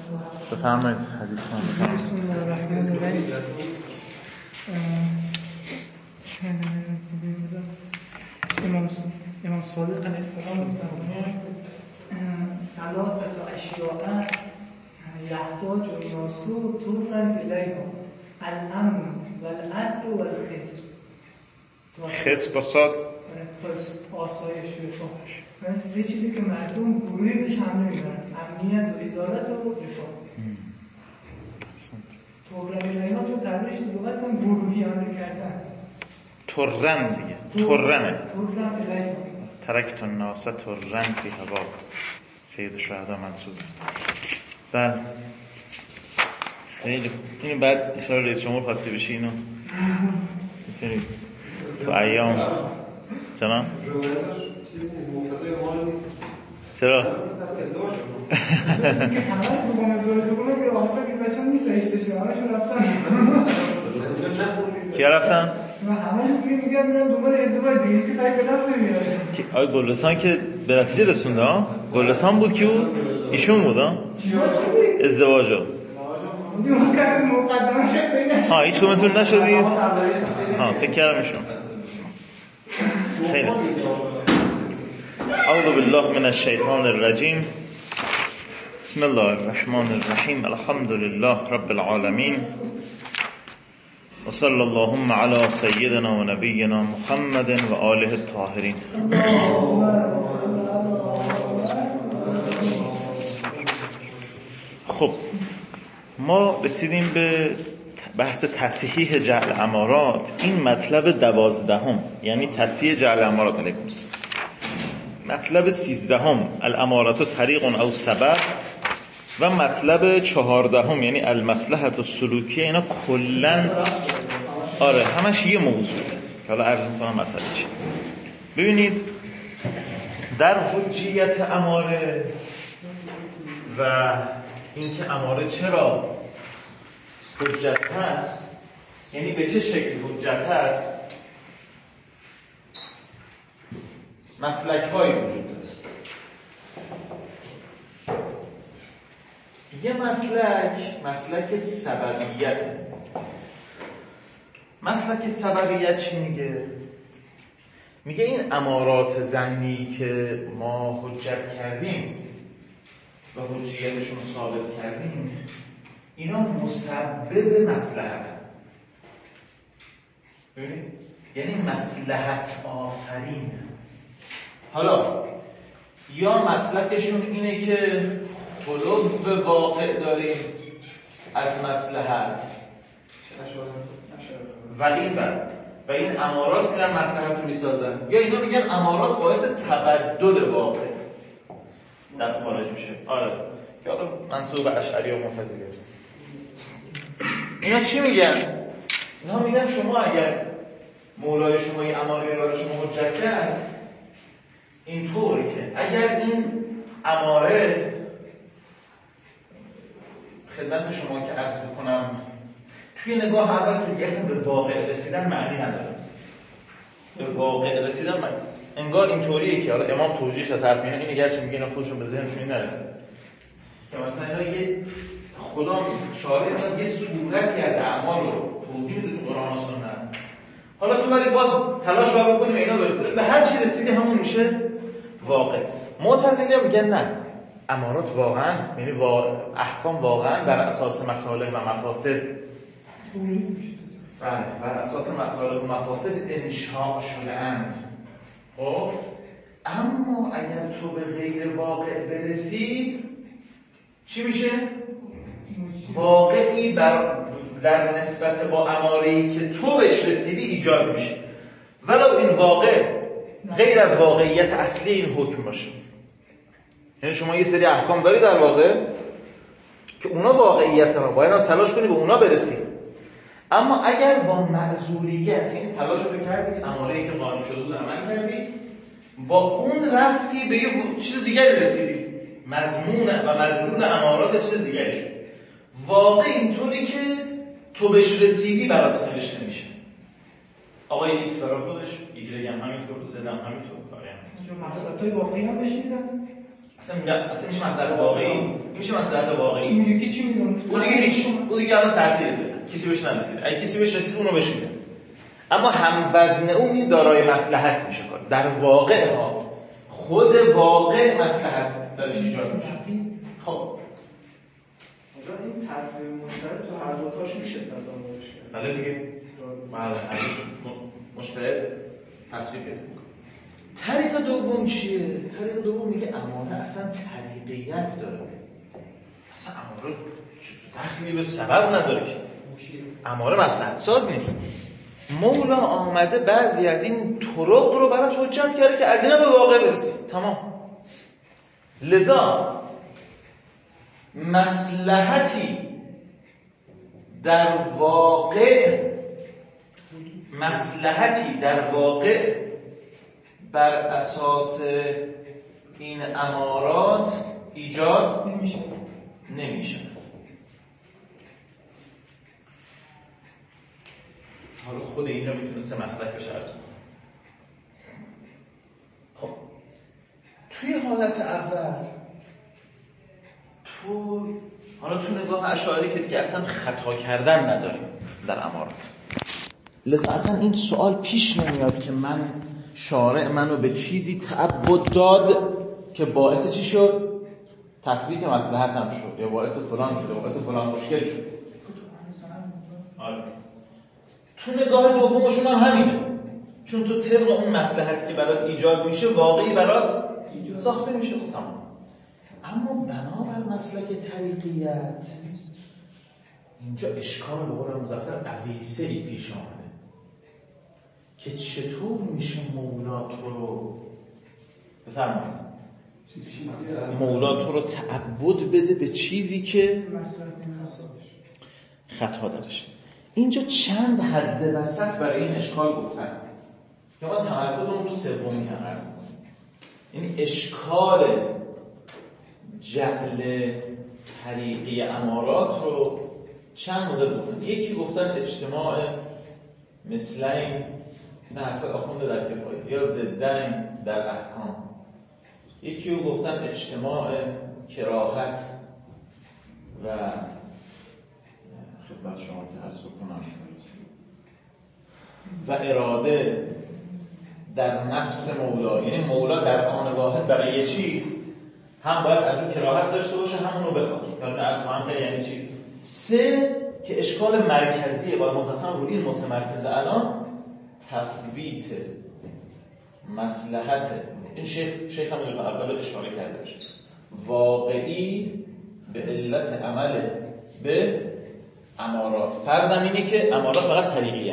بفرمایید حدیث ما. بسم الله الرحمن الرحیم. امام صادق علیه السلام می‌فرمایند ثلاثه اشیاء یحتاج الناس طرفا الیها الامن والعدل والخصب. خصب با صاد آسایش رفاه. مثل یه چیزی که مردم گروهی بهش حمله می‌کنن، امنیت و عدالت و رفاه. طرفا الیها تو تعبیرش لغت هم گروهی حمله کردن. ترن دیگه، ترنه. طرفا الیها ترکت الناس ترن فی هوا. سید الشهدا منصور. بله. خیلی این بعد اشاره رئیس جمهور خواسته بشی اینو میتونید تو ایام جناب چرا؟ کیا رفتن؟ آقای گلرسان که به نتیجه رسونده ها؟ گلرسان بود که بود؟ ایشون بود ها؟ ازدواجو هیچ کمتون نشدید؟ فکر کردم ایشون خیلی اعوذ بالله من الشیطان الرجیم بسم الله الرحمن الرحیم الحمد لله رب العالمین و صلی اللهم علی سیدنا و نبینا محمد و آله الطاهرین. خب ما رسیدیم به بحث تصحیح جعل امارات. این مطلب 12 یعنی تصحیح جعل امارات. علیکم السلام. مطلب 13 الامارات طریق او سبب و مطلب 14 یعنی المصلحة السلوکیه. اینا کلن همش یه موضوع که حالا عرض می‌کنم مسئله چی. ببینید در حجیت اماره و اینکه اماره چرا حجت هست، یعنی به چه شکل حجت هست، مسلک هایی وجود داره. یه مسلک سببیت. مسلک سببیت چی میگه؟ میگه این امارات ظنی که ما حجت کردیم و حجیتشون ثابت کردیم، اینا مسبب مصلحت. ببینید یعنی مصلحت آفرین. حالا یا مسلکشون اینه که خلو واقع داریم از مصلحت ولی و این امارات میرن مصلحت رو میسازن، یا اینا میگن امارات باعث تبدل واقع در خارج میشه. که حالا منسوب به اشعری و معتزله است. اینا چی میگن؟ اینا میگن شما اگر مولای شما این اماره رو شما حجت کرد، اینطوری که اگر این اماره خدمت شما که عرض بکنم توی نگاه اول که اصلا به واقع رسیدن معنی نداره. به واقع رسیدن معنی انگار اینطوریه که حالا امام توجیهش از حرف اینه گرچه میگه اینا خودشون به ذهنشون نرسید که مثلا اینا یه خدا شارع یه صورتی از اعمال رو توضیح میده تو قرآن و سنت. حالا تو ولی باز تلاش رو بکنیم اینا برسه به هر چی رسیدی همون میشه واقع. معتزله میگن نه، امارات واقعا یعنی احکام واقعا بر اساس مصالح و مفاسد بر اساس مصالح و مفاسد انشاء شده اند. خب اما اگر تو به غیر واقع برسی چی میشه؟ واقعی در نسبت با اماره‌ای که تو بهش رسیدی ایجاد میشه، ولو این واقع غیر از واقعیت اصلی این حکم باشه. یعنی شما یه سری احکام داری در واقع که اونا واقعیت ها باید تلاش کنی به اونا برسی، اما اگر با معذوریت این تلاش رو کردی، اماره‌ای که قانون شده بود عمل کردی، با اون رفتی به یه چیز دیگری رسیدی، مضمون و مدلول امارات چیز دیگری شد. واقع اینطوری که تو بهش رسیدی برات نوشته میشه. آقای ایکس برای خودش، ایگرگ هم همینطور، زد هم همینطور. چون مسئله‌های واقعی هم بهش میدن؟ اصلا میشه مصلحت واقعی، میشه مصلحت واقعی. این یکی چی میگم؟ اون دیگه هیچ، اون دیگه الان تعطیله، کسی بهش نرسید. اگه کسی بهش رسید اونو بهش میده. اما هم وزن اون دارای مصلحت میشه کار. در واقع ها خود واقع مصلحت درش ایجاد میشه. خب این تصویر مشترک تو هر دو تاش میشه تصورش کرد. بله دیگه. بله هرش مشترک تصویر پیدا میکنه. طریق دوم چیه؟ طریق دوم میگه اماره اصلا طریقیت داره. اصلا اماره دخلی به سبب نداره که. اماره مصلحت ساز نیست. مولا آمده بعضی از این طرق رو برات حجت کرده که از اینا به واقع برسی. تمام. لذا مصلحتی در واقع بر اساس این امارات ایجاد نمیشه. حالا خود اینجا میتونه سه مسلک بشه عرض کنم. خب توی حالت اول تو نگاه اشاعری که دیگه اصلا خطا کردن نداریم در امارات، لذا اصلا این سوال پیش نمیاد که شارع منو به چیزی تعبد داد که باعث چی شد؟ تفریط مصلحتم شد، یا باعث فلان شد، یا باعث فلان مشکل شد. تو نگاه دومشون هم همینه، چون تو طبق اون مصلحتی که برات ایجاد میشه واقعی برات ساخته میشه. تمام. اما بنابر مسلک طریقیت اینجا اشکال به قول مظفر قویسه‌ای پیش آمده که چطور میشه مولا تو رو بفرمایید مولا تو رو تعبد بده به چیزی که خطا درش. اینجا چند حد وسط برای این اشکال گفتن که ما تمرکزمون رو سومی هم عرض می‌کنیم. این اشکال جعل طریقی امارات رو چند مدل گفتن. یکی گفتن اجتماع مثلین، این حرف آخونده در کفایه، یا ضدین در احکام. یکی رو گفتن اجتماع کراهت و خدمت شما که عرض بکنم و اراده در نفس مولا، یعنی مولا در آن واحد برای یه چیز هم باید از اون کراهت داشته باشه همون رو بخواد. یعنی از هم یعنی چی؟ سه که اشکال مرکزیه با مظفر رو این متمرکزه الان تفویت مصلحت. این شیخ هم رو اول اشاره کرده بشه واقعی به علت عمل به امارات. فرض اینه که امارات فقط طریقیه.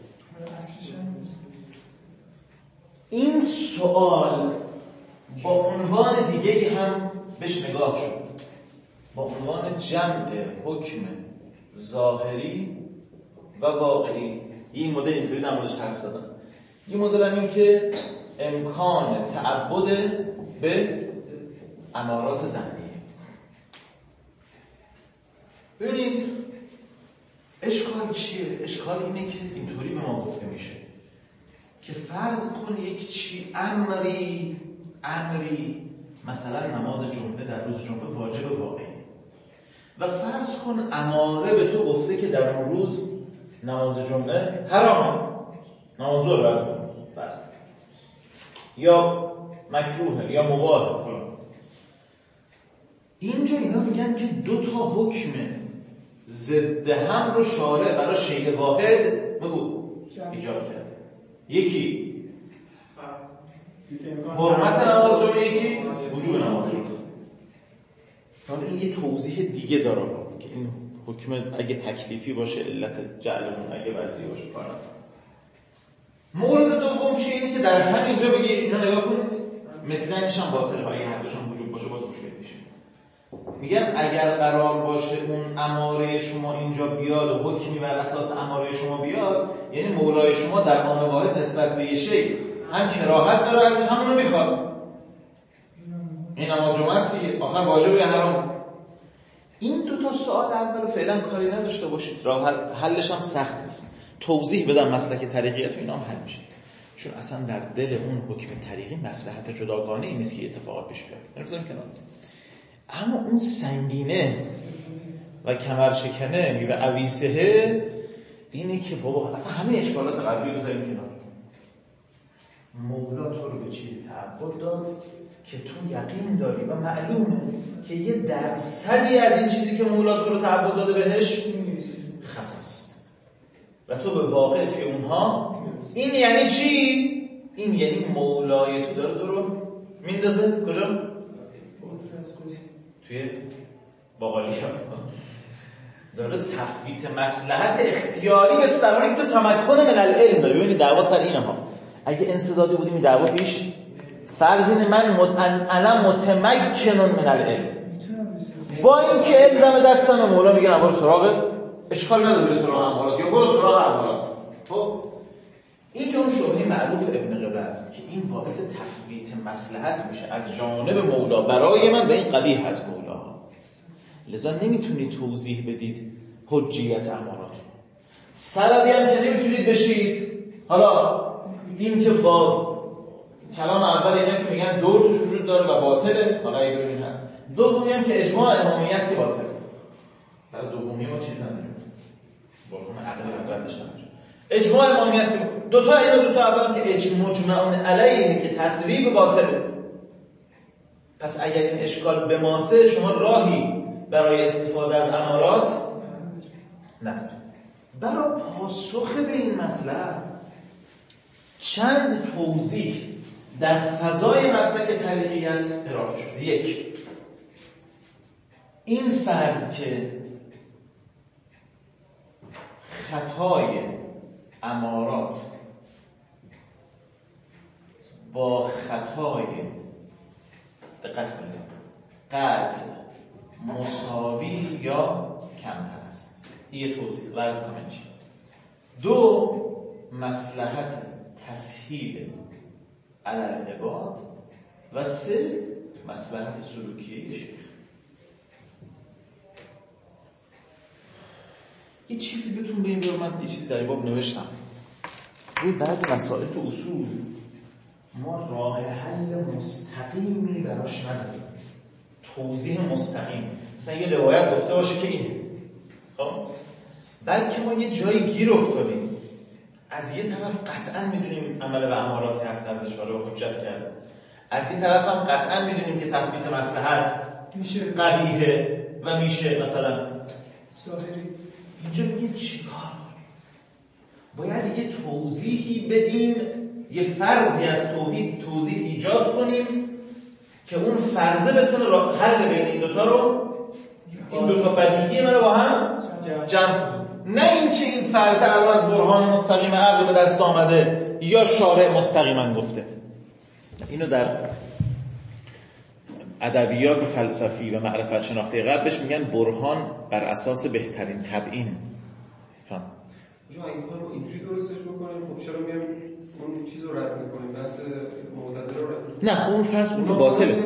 این سوال با عنوان دیگه‌ای هم بهش نگاه شد، با عنوان جمع حکم ظاهری و واقعی. این مدل اینطوری در موردش حرف زدن. یه مدل هم این که امکان تعبد به امارات ظنیه. ببینید اشکال چیه؟ اشکال اینه که اینطوری به ما گفته میشه که فرض کن یک امری مثلا نماز جمعه در روز جمعه واجب واقعی و فرض کن اماره به تو گفته که در اون روز نماز جمعه حرامه، نماز ظهر فرض یا مکروهه یا مباحه فلان. اینجا اینا میگن که دو تا حکم ضد هم رو شارع برای شیء واحد ایجاد کرد. یکی حرمت نماز جمعه، یکی وجوب نماز جمعه. حالا این یه توضیح دیگه داره که این حکم اگه تکلیفی باشه علت جعلمون، اگه وضعی باشه کار نداره. مورد دوم چیه؟ اینه که در همینجا بگی اینا نگاه کنید مثلنش هم باطله، اگه هر دوشون وجود باشه باز مشکل میشه. میگن اگر قرار باشه اون اماره شما اینجا بیاد و حکمی بر اساس اماره شما بیاد، یعنی مولای شما در آن واحد نسبت به یه شی هم کراهت داره ازش همونو میخواد. این نماز جمعه است دیگه، آخر واجب یا حرام. این دو تا سوال اول فعلا کاری نداشته باشید، راه حلش هم سخت نیست. توضیح بدم مسلک طریقیت و اینا هم حل میشه. چون اصلا در دل اون حکم طریقی مصلحت جداگانه این نیست که اتفاقات پیش بیاد. نمیذاریم کنار. اما اون سنگینه و کمرشکنه و عویسه اینه که بابا اصلا همه اشکالات قبلی رو بذاریم کنار. مولا تو رو به چیزی تعبد داد که تو یقین داری و معلومه که یه درصدی از این چیزی که مولا تو رو تعبد داده بهش خطاست و تو به واقع توی اونها این یعنی چی؟ این یعنی مولای تو داره تو رو میندازه کجا؟ توی باقالی داره تفویت مصلحت اختیاری به تو در حالی که تو تمکن من العلم داری. ببینید دعوا سر اینه ها. اگه انسدادی بودیم این دعوا پیش فرض اینه من انا متمکن من العلم، با اینکه علم دم دستم مولا میگه برو سراغ اشکال نداره برو سراغ امارات یا برو سراغ امارات. خب این که اون شبهه معروف ابن قبه است که این باعث تفویت مصلحت میشه از جانب مولا برای من، به این قبیح از مولا. لذا نمیتونید توضیح بدید حجیت امارات. سببی هم که نمیتونید بشید حالا این که با کلام اول اینا که میگن دور توش وجود داره و باطله، حالا اگه ببین هست. دومی هم که اجماع امامی است که باطله. برای دومی ما چیز نداریم. برای عقل ردش نداریم. اجماع امامی است که دو تا اول که مجمع علیه که تصویب باطله. پس اگر این اشکال به ماسه شما راهی برای استفاده از امارات ندارید. برای پاسخ به این مطلب چند توضیح در فضای مسلک طریقیت ارائه شده. یک، این فرض که خطای امارات با خطای دقت کنید قطع مساوی یا کمتر است. یه توضیح لازم کنم چی. دو، مصلحت تسهیل علی العباد و سه، مصلحت سلوکیه شیخ. یه چیزی بهتون بگم، من یه چیزی در این باب نوشتم. روی بعضی مسائل تو اصول ما راه حل مستقیمی براش نداریم. توضیح مستقیم مثلا یه روایت گفته باشه که این خب، بلکه ما یه جایی گیر افتادیم. از یه طرف قطعا میدونیم عمل به اماراتی هست نزد شارع و حجت کرده، از این طرف هم قطعا میدونیم که تفویت مصلحت میشه قبیحه و میشه مثلا ظاهری. اینجا میگیم چیکار باید یه توضیحی بدیم، یه فرضی از توضیح ایجاد کنیم که اون فرضه بتونه حل بین این دوتا رو، این دوتا بدیهی من رو با هم جمع کنیم. نه اینکه این فرضه الان از برهان مستقیم عقل به دست آمده یا شارع مستقیما گفته. اینو در ادبیات فلسفی و معرفت شناختی غرب بهش میگن برهان بر اساس بهترین تبیین. فهم؟ جو اگه ما اینجوری درستش بکنیم خب چرا میام اون چیز رو رد میکنیم؟ بحث معتزله رو رد میکنیم؟ نه خب اون فرض اون که باطله.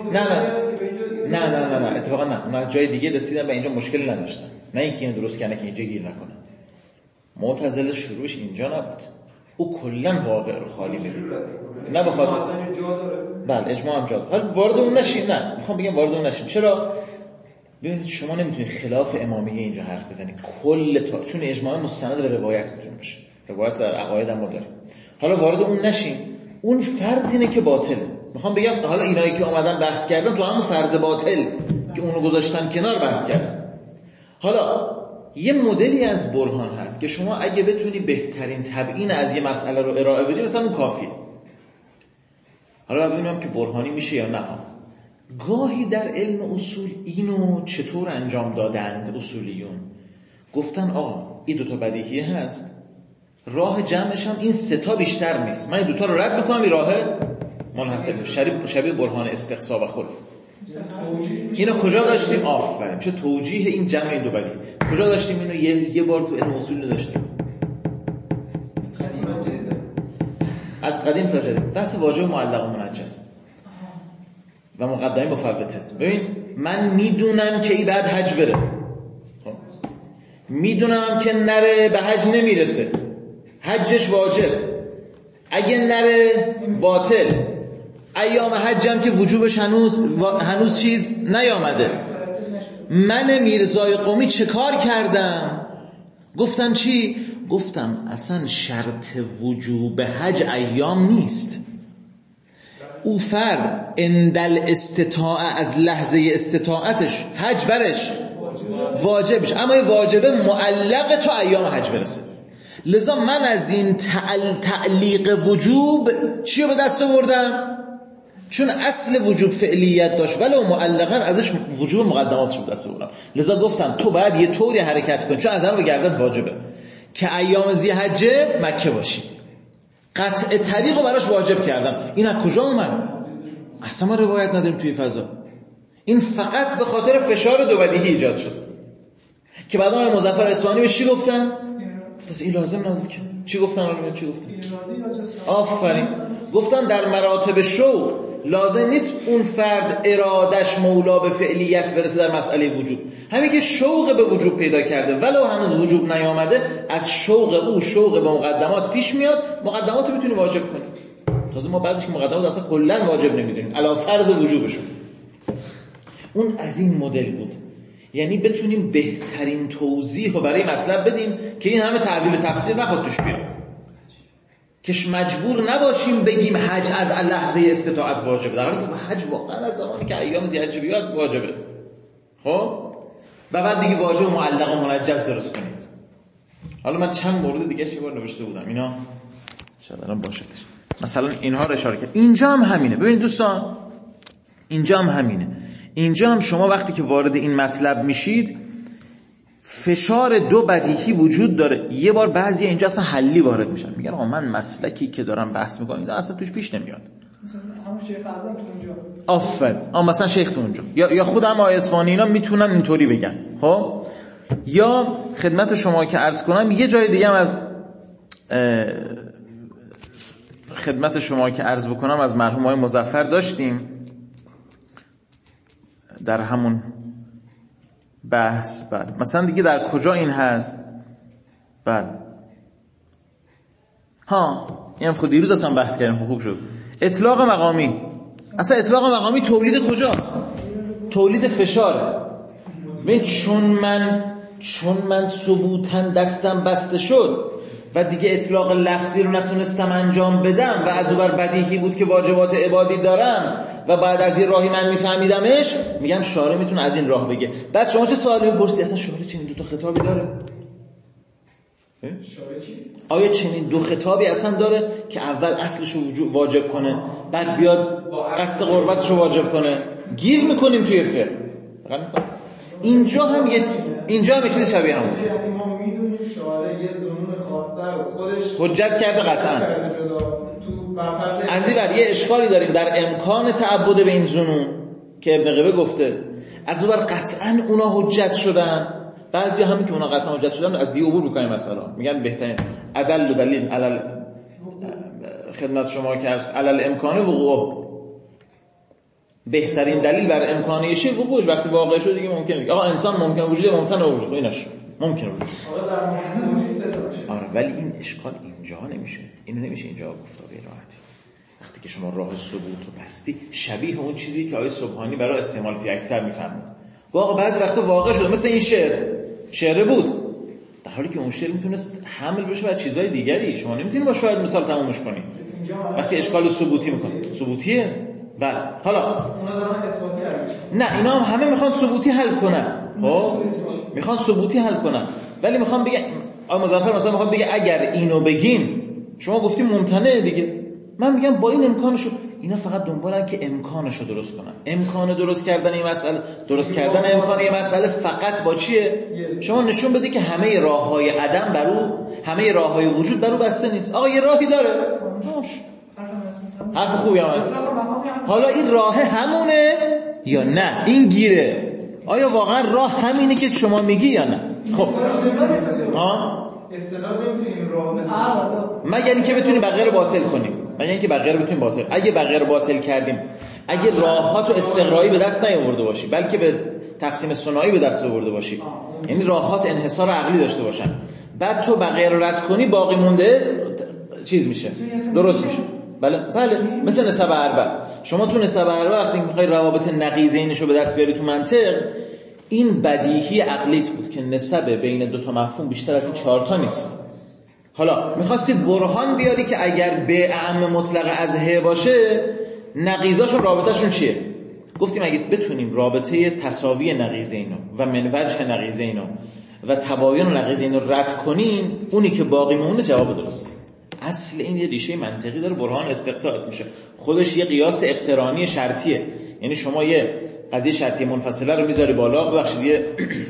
نه اتفاقا نه. اون جای دیگه رسیدن به اینجا مشکلی نداشتن. نه اینکه اینو درست کنه که اینجا گیر نکنه. معتزله شروعش اینجا نبود. او کلا واقع رو خالی می‌دید. نه بخاطر اصلا جا داره. بله اجماع هم جا داره. حالا وارد اون نشیم. نه میخوام بگم وارد اون نشیم. چرا؟ ببینید شما نمیتونید خلاف امامیه اینجا حرف بزنید. چون اجماع مستند به روایت میتونه باشه. روایت در عقاید هم ما داریم. حالا وارد اون نشیم. اون فرض اینه که باطله. میخوام بگم حالا اینایی که اومدن بحث کردن تو همون فرض باطل که اونو گذاشتن کنار بحث کردن. حالا یه مدلی از برهان هست که شما اگه بتونی بهترین تبیین از یه مسئله رو ارائه بدی مثلا اون کافیه. حالا ببینم که برهانی میشه یا نه. گاهی در علم اصول اینو چطور انجام دادند اصولیون؟ گفتن آقا این دوتا بدیهی هست، راه جمعش هم این سه تا بیشتر نیست، من این دوتا رو رد میکنم، این راه منحصر شبیه برهان استقصا و خلف. اینو کجا داشتیم؟ آفرین، میشه توجیه این جمع این دو بدیهی. کجا داشتیم اینو؟ یه بار تو علم اصول داشتیم، قدیما جدیدا، از قدیم تا جدید. بحث واجب معلق و منجز و مقدمه مفوته. ببین من میدونم که این بعد حج بره، میدونم که نره به حج نمیرسه، حجش واجب، اگه نره باطل. ایام حجم که وجوبش هنوز چیز نیامده. من میرزای قمی چه کار کردم؟ گفتم چی؟ گفتم اصلا شرط وجوب حج ایام نیست. او فرد اندل استطاعه از لحظه استطاعتش حج برش واجبش، اما این واجبه معلق تو ایام حج برسه. لذا من از این تعلیق وجوب چی رو به دست آوردم؟ چون اصل وجوب فعلیت داشت ولو معلقاً ازش وجوب مقدماتش رو به دست آوردم. لذا گفتم تو باید یه طوری حرکت کن چون از همه بگردن واجبه که ایام ذی‌حجه مکه باشی. قطع طریق رو براش واجب کردم. این از کجا اومد؟ اصلا ما روایت نداریم توی فضا. این فقط به خاطر فشار دو بدیهی ایجاد شد که بعد آقای مظفر اصفهانی به چی گفتن؟ این لازم نبود که. چی گفتن؟ آفرین. گفتن در مراتب شوق لازم نیست اون فرد ارادش مولا به فعلیت برسه در مسئله وجوب. همین که شوق به وجوب پیدا کرده ولو هنوز وجوب نیامده، از شوق او شوق به مقدمات پیش میاد، مقدمات رو میتونی واجب کنی. تازه ما بعدش که مقدمات اصلا کلا واجب نمیدونیم علاوه فرض وجوبشون. اون از این مدل بود، یعنی بتونیم بهترین توضیح رو برای مطلب بدیم که این همه تعبیر و تفسیر نخواد توش بیاد، که مجبور نباشیم بگیم حج از لحظه استطاعت واجبه، در حالی که حج واقعا از زمانی که ایام ذی‌حجه بیاد واجبه. خب و بعد دیگه واجب معلق و منجز درست کنیم. حالا من چند مورد دیگه یه بار نوشته بودم، اینا شاید الان باشدش. مثلا اینها رو اشاره کرد. اینجا هم همینه. ببینید دوستان، اینجا هم همینه. اینجا هم شما وقتی که وارد این مطلب میشید فشار دو بدیهی وجود داره. یه بار بعضی اینجا اصلا حلی وارد میشن، میگن آقا من مسلکی که دارم بحث میکنم این اصلا توش پیش نمیاد. مثلا همون شیخ اعظم تو اونجا. آفرین. مثلا شیخ تو اونجا یا خود هم آقای اصفهانی اینا میتونن اینطوری بگن. خب یا خدمت شما که عرض کنم یه جای دیگه هم از خدمت شما که عرض بکنم از مرحوم آقای مظفر داشتیم در همون بحث. بله مثلا دیگه در کجا این هست؟ بله اینم خود دیروز اصلا بحث کردیم، خوب شد. اطلاق مقامی. اصلا اطلاق مقامی تولید کجاست؟ تولید فشاره. ببین چون من ثبوتاً دستم بسته شد و دیگه اطلاق لفظی رو نتونستم انجام بدم و از اونور بدیهی بود که واجبات عبادی دارم و بعد از این راهی من میفهمیدمش، میگم شارع میتونه از این راه بگه. بعد شما چه سوالی بپرسی؟ اصلا شارع چنین دو تا خطابی داره؟ آیا چنین دو خطابی اصلا داره که اول اصلش رو واجب کنه بعد بیاد قصد قربتش رو واجب کنه؟ گیر میکنیم توی فقه. اینجا هم یه چیز شبیه همون. یعنی ما میدونیم شارع یه زنون خاصه رو خودش حجت کرده قطعا. از این بر یه اشکالی داریم در امکان تعبد به این زنون که ابن قبه گفته، از اون بر قطعا اونا حجت شدن. بعضی همین که اونا قطعا حجت شدن از دی عبور میکنیم. مثلا میگن بهترین عدل و دلیل علل خدمت شما که علل امکان وقوع، بهترین دلیل بر امکانیشه وقوعش وقتی واقع شد دیگه ممکنه. آقا انسان ممکن وجود ممکن وجود ایناش ممکن وجود. آره ولی این اشکال اینجا نمیشه. اینو نمیشه اینجا گفت به راحتی. وقتی که شما راه ثبوت رو بستی شبیه اون چیزی که آقای سبحانی برای استعمال فی اکثر میفهمه. واقعا بعضی وقتا واقع شده، مثل این شعر بود، در حالی که اون شعر میتونست حمل بشه بر چیزهای دیگری. شما نمیتونید با شاید مثال تمومش کنید وقتی اشکال ثبوتی میکنید. ثبوتیه. بله حالا اونا دارن اثباتی حل. نه اینا هم همه میخوان ثبوتی حل کنن. خب میخوان ثبوتی حل کنن ولی میخوان بگن آقا مظفر مثلا میخواد بگه اگر اینو بگین شما گفتیم ممتنعه دیگه. من میگم با این امکانشو، اینا فقط دنبالن که امکانشو درست کنن. امکان درست کردن این مسئله، درست کردن امکان این مسئله فقط با چیه؟ شما نشون بده که همه راههای عدم برو، همه راههای وجود برو بسته نیست. آقا یه راهی داره. حرف خوبی هم هست. حالا این راه همونه یا نه؟ این گیره. آیا واقعا راه همینه که شما میگی یا نه؟ خب استدلال نمیتونیم راه بدیم مگر اینکه بتونیم بقیه رو باطل کنیم. مگر اینکه بقیه رو بتونیم باطل. اگه بقیه رو باطل کردیم، اگه راه‌هاتو استقرایی به دست نیاورده باشی بلکه به تقسیم ثنایی به دست آورده باشی، یعنی راه‌هات انحصار عقلی داشته باشن، بعد تو بقیه رو رد کنی، باقی مونده چیز میشه، درست میشه. بله مثل نسب اربع. شما تو نسب اربع وقتی میخوای روابط نقیضینشو به دست بیاری تو منطق، این بدیهی عقلیت بود که نسب بین دو تا مفهوم بیشتر از این 4 تا نیست. حالا میخواستی برهان بیاری که اگر به اعم مطلق از ه باشه نقیضاشون رابطهشون چیه؟ گفتیم اگه بتونیم رابطه تساوی نقیضینو و من وجه نقیضینو و تباین نقیضینو رد کنیم، اونی که باقی مونه جواب درست. اصل این یه ریشه منطقی داره، برهان استقصا اسم میشه. خودش یه قیاس اقترانی شرطیه. یعنی شما یه قضیه شرطی منفصله رو میذاری بالا، ببخشید یه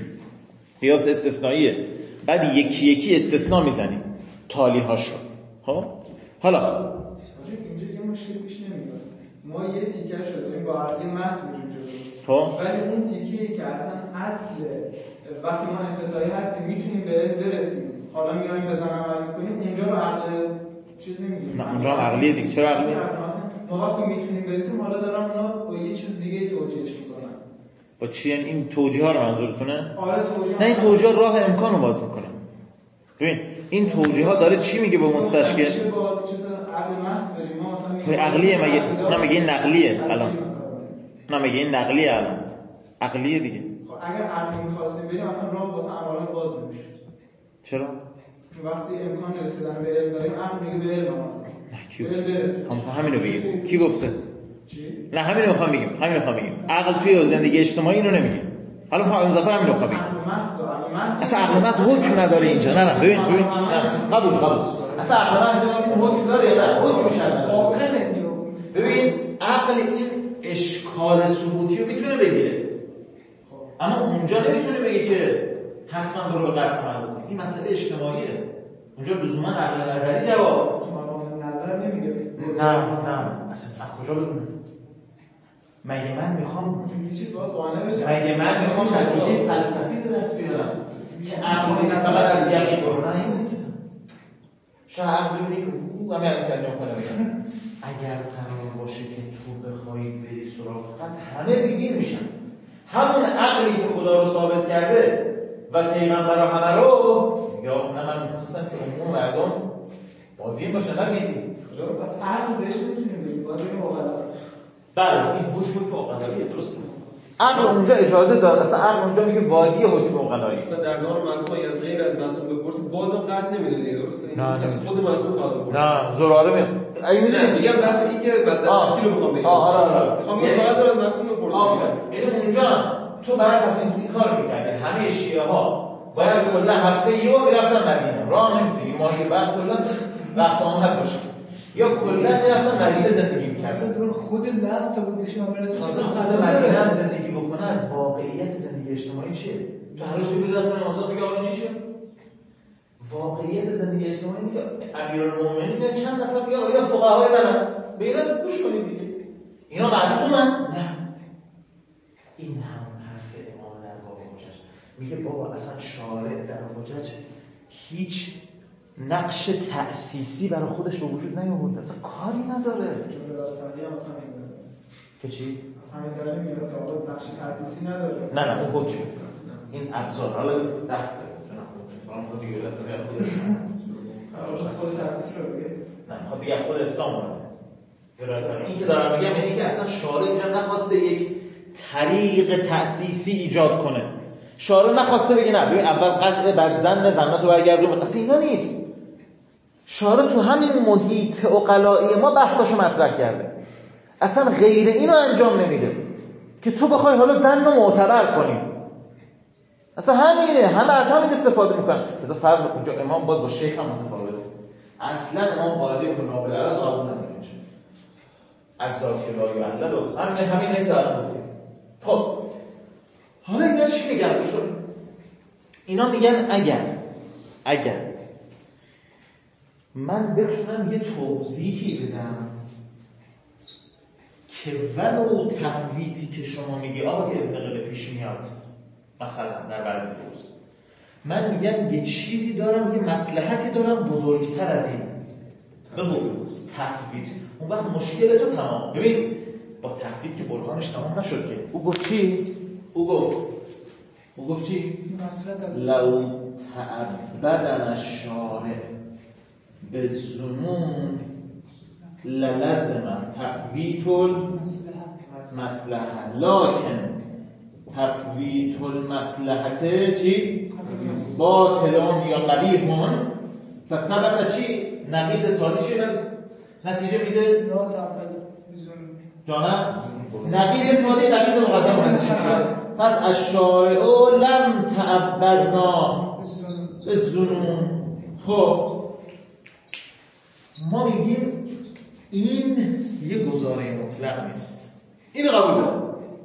قیاس استثنائیه، بعد یکی یکی استثناء میزنی تالیهاش رو. خب حالا اینجا یه مشکل پیش نمیاد. ما یه تیکه شده داریم با عقلی محض میریم جلو. خب ولی اون تیکه‌ای که اصلا اصل وقتی ما انتزاعی هستیم میتونیم به برسیم، حالا میایم بزن عمل میکنیم، اونجا رو عقل چیز نمیگیم. نه اونجا عقلیه دیگه. چرا عقلیه؟ ما وقتی میتونیم برسیم، حالا دارم اونا با یه چیز دیگه توجیهش میکنن. با چی این توجیه ها رو منظورتونه؟ آره توجیه. نه این توجیه راه امکانو باز میکنه. ببین این توجیه ها داره چی میگه به مستشکل؟ با چیز عقل محض بریم ما مثلا میگیم عقلیه مگه؟ نه میگه این نقلیه الان. نه میگه این نقلیه الان. عقلیه دیگه. خب اگر عقلی می‌خواستیم بریم مثلا راه واسه عملا باز نمیشه. چرا؟ چون وقتی امکان رسیدن به علم داریم، عقل میگه به علم ما. کی گفت؟ همینو بگیم. کی گفته؟ چی؟ نه همینو میخوام بگیم. عقل توی زندگی اجتماعی اینو نمیگه. حالا میخوام مظفر همینو بگم. اصلا عقل محض حکم نداره اینجا. نه ببین قبول. اصلا عقل محض حکم داره یا نه؟ حکم شرط واقعا اینجا ببین عقل این اشکال ثبوتی رو میتونه بگیره، اما اونجا نمیتونه بگه که حتما برو به قطع عمل کن. این مسئله اجتماعیه. اونجا لزوما عقل نظری جواب تو مقام نظر نمیگه. نه اصلا کجا بدونه؟ مگه من میخوام یه چیز باز قانع بشه. مگه من میخوام نتیجه فلسفی به دست بیارم که عقل فقط از یقین برو؟ نه این نیست. شاید عقل ببینی که او همه کردیم خونه بگم اگر قرار باشه که تو بخوایی بری سراغ خط همه بگیر میشن. همون عقلی که خدا رو ثابت کرده و پیغمبر همه رو یا نه من میخواستم که عموم مردم بادین باشن نبیدیم. بس عقل بهش نمیتونیم بگیم، باید بگیم واقعا. بله این حکم فوق‌العاده‌ایه، درسته. عقل اونجا اجازه داد. اصلا عقل اونجا میگه وادی حکم فوق‌العاده‌ای. مثلا در زمان معصوم از غیر از معصوم بپرسه بازم قطع نمیده دیگه، درسته؟ نه از خود معصوم فقط بپرسه. نه زراره میاد. اگه نه میگم بس این که بس تفصیل رو میخوام بگم. آره میخوام فقط از معصوم بپرسم. یعنی اونجا تو برای کسی این کار می‌کردی. همه شیعه ها باید کلا هفته یه بار میرفتن مدینه. راه نمی‌دونی ماهی بعد کلا وقت آمد باشه. یا کلا میرفتن مدینه زندگی می‌کردن. تو خود لفظ تا به شما برسه چیز خود مدینه هم زندگی بکنن. واقعیت زندگی اجتماعی چیه؟ تو هر روز می‌بینی خونه مثلا میگه آقا چی شد؟ واقعیت زندگی اجتماعی میگه امیرالمومنین چند نفر میگه اینا فقهای منن. به اینا گوش کنید دیگه. اینا معصومن؟ نه. این همون حرف امام در باب حجج. میگه بابا اصلا شارع در حجج هیچ نقش تأسیسی برای خودش به وجود نیاورده. اصلا کاری نداره. جلال‌طلبی هم مثلا میگه که چی؟ همه داره میگه که آقا نقش تأسیسی نداره. نه اون حکم. این ابزار حالا بحث داره. نه خود دیگه خود تأسیس رو بگه. نه خود دیگه خود اسلام داره. این که دارم میگم یعنی که اصلا شارع اینجا نخواسته یک طریق تأسیسی ایجاد کنه. شارع نخواسته بگه نه ببین اول قطع بعد زنتو برگردون. اصلا اینا نیست. شارع تو همین محیط عقلایی ما بحثاشو مطرح کرده. اصلا غیر اینو انجام نمیده که تو بخوای حالا زن رو معتبر کنی. اصلا همینه، همه از همین استفاده میکنن. مثلا فرق اونجا امام باز با شیخ هم متفاوته. اصلا امام قاعده کنابل از قبول نداره. از ذات الهی الله و همین که دارم گفتیم. خب حالا اینا چی میگن؟ گوش کنید. اینا میگن اگر من بتونم یه توضیحی بدم که ولو تفویتی که شما میگی آقا یه ابن پیش میاد، مثلا در بعضی روز من میگم یه چیزی دارم، یه مصلحتی دارم بزرگتر از این به تفویت، اون وقت مشکل تو تمام. ببین با تفویت که برهانش تمام نشد که. او گفت چی؟ او گفت چی؟ لو تعبدن الشارع به زنون للزم تفویت المصلحه لکن تفویت المصلحه چی؟ باطلون یا قبیحون فثبت چی؟ نقیض تالی چی؟ نتیجه میده؟ جانم؟ نقیض تالی نقیض مقدم نتیجه میده. پس الشارع لم تعبدنا به زنون. خب ما میگیم این یه گزاره مطلق نیست، این قبول دارم،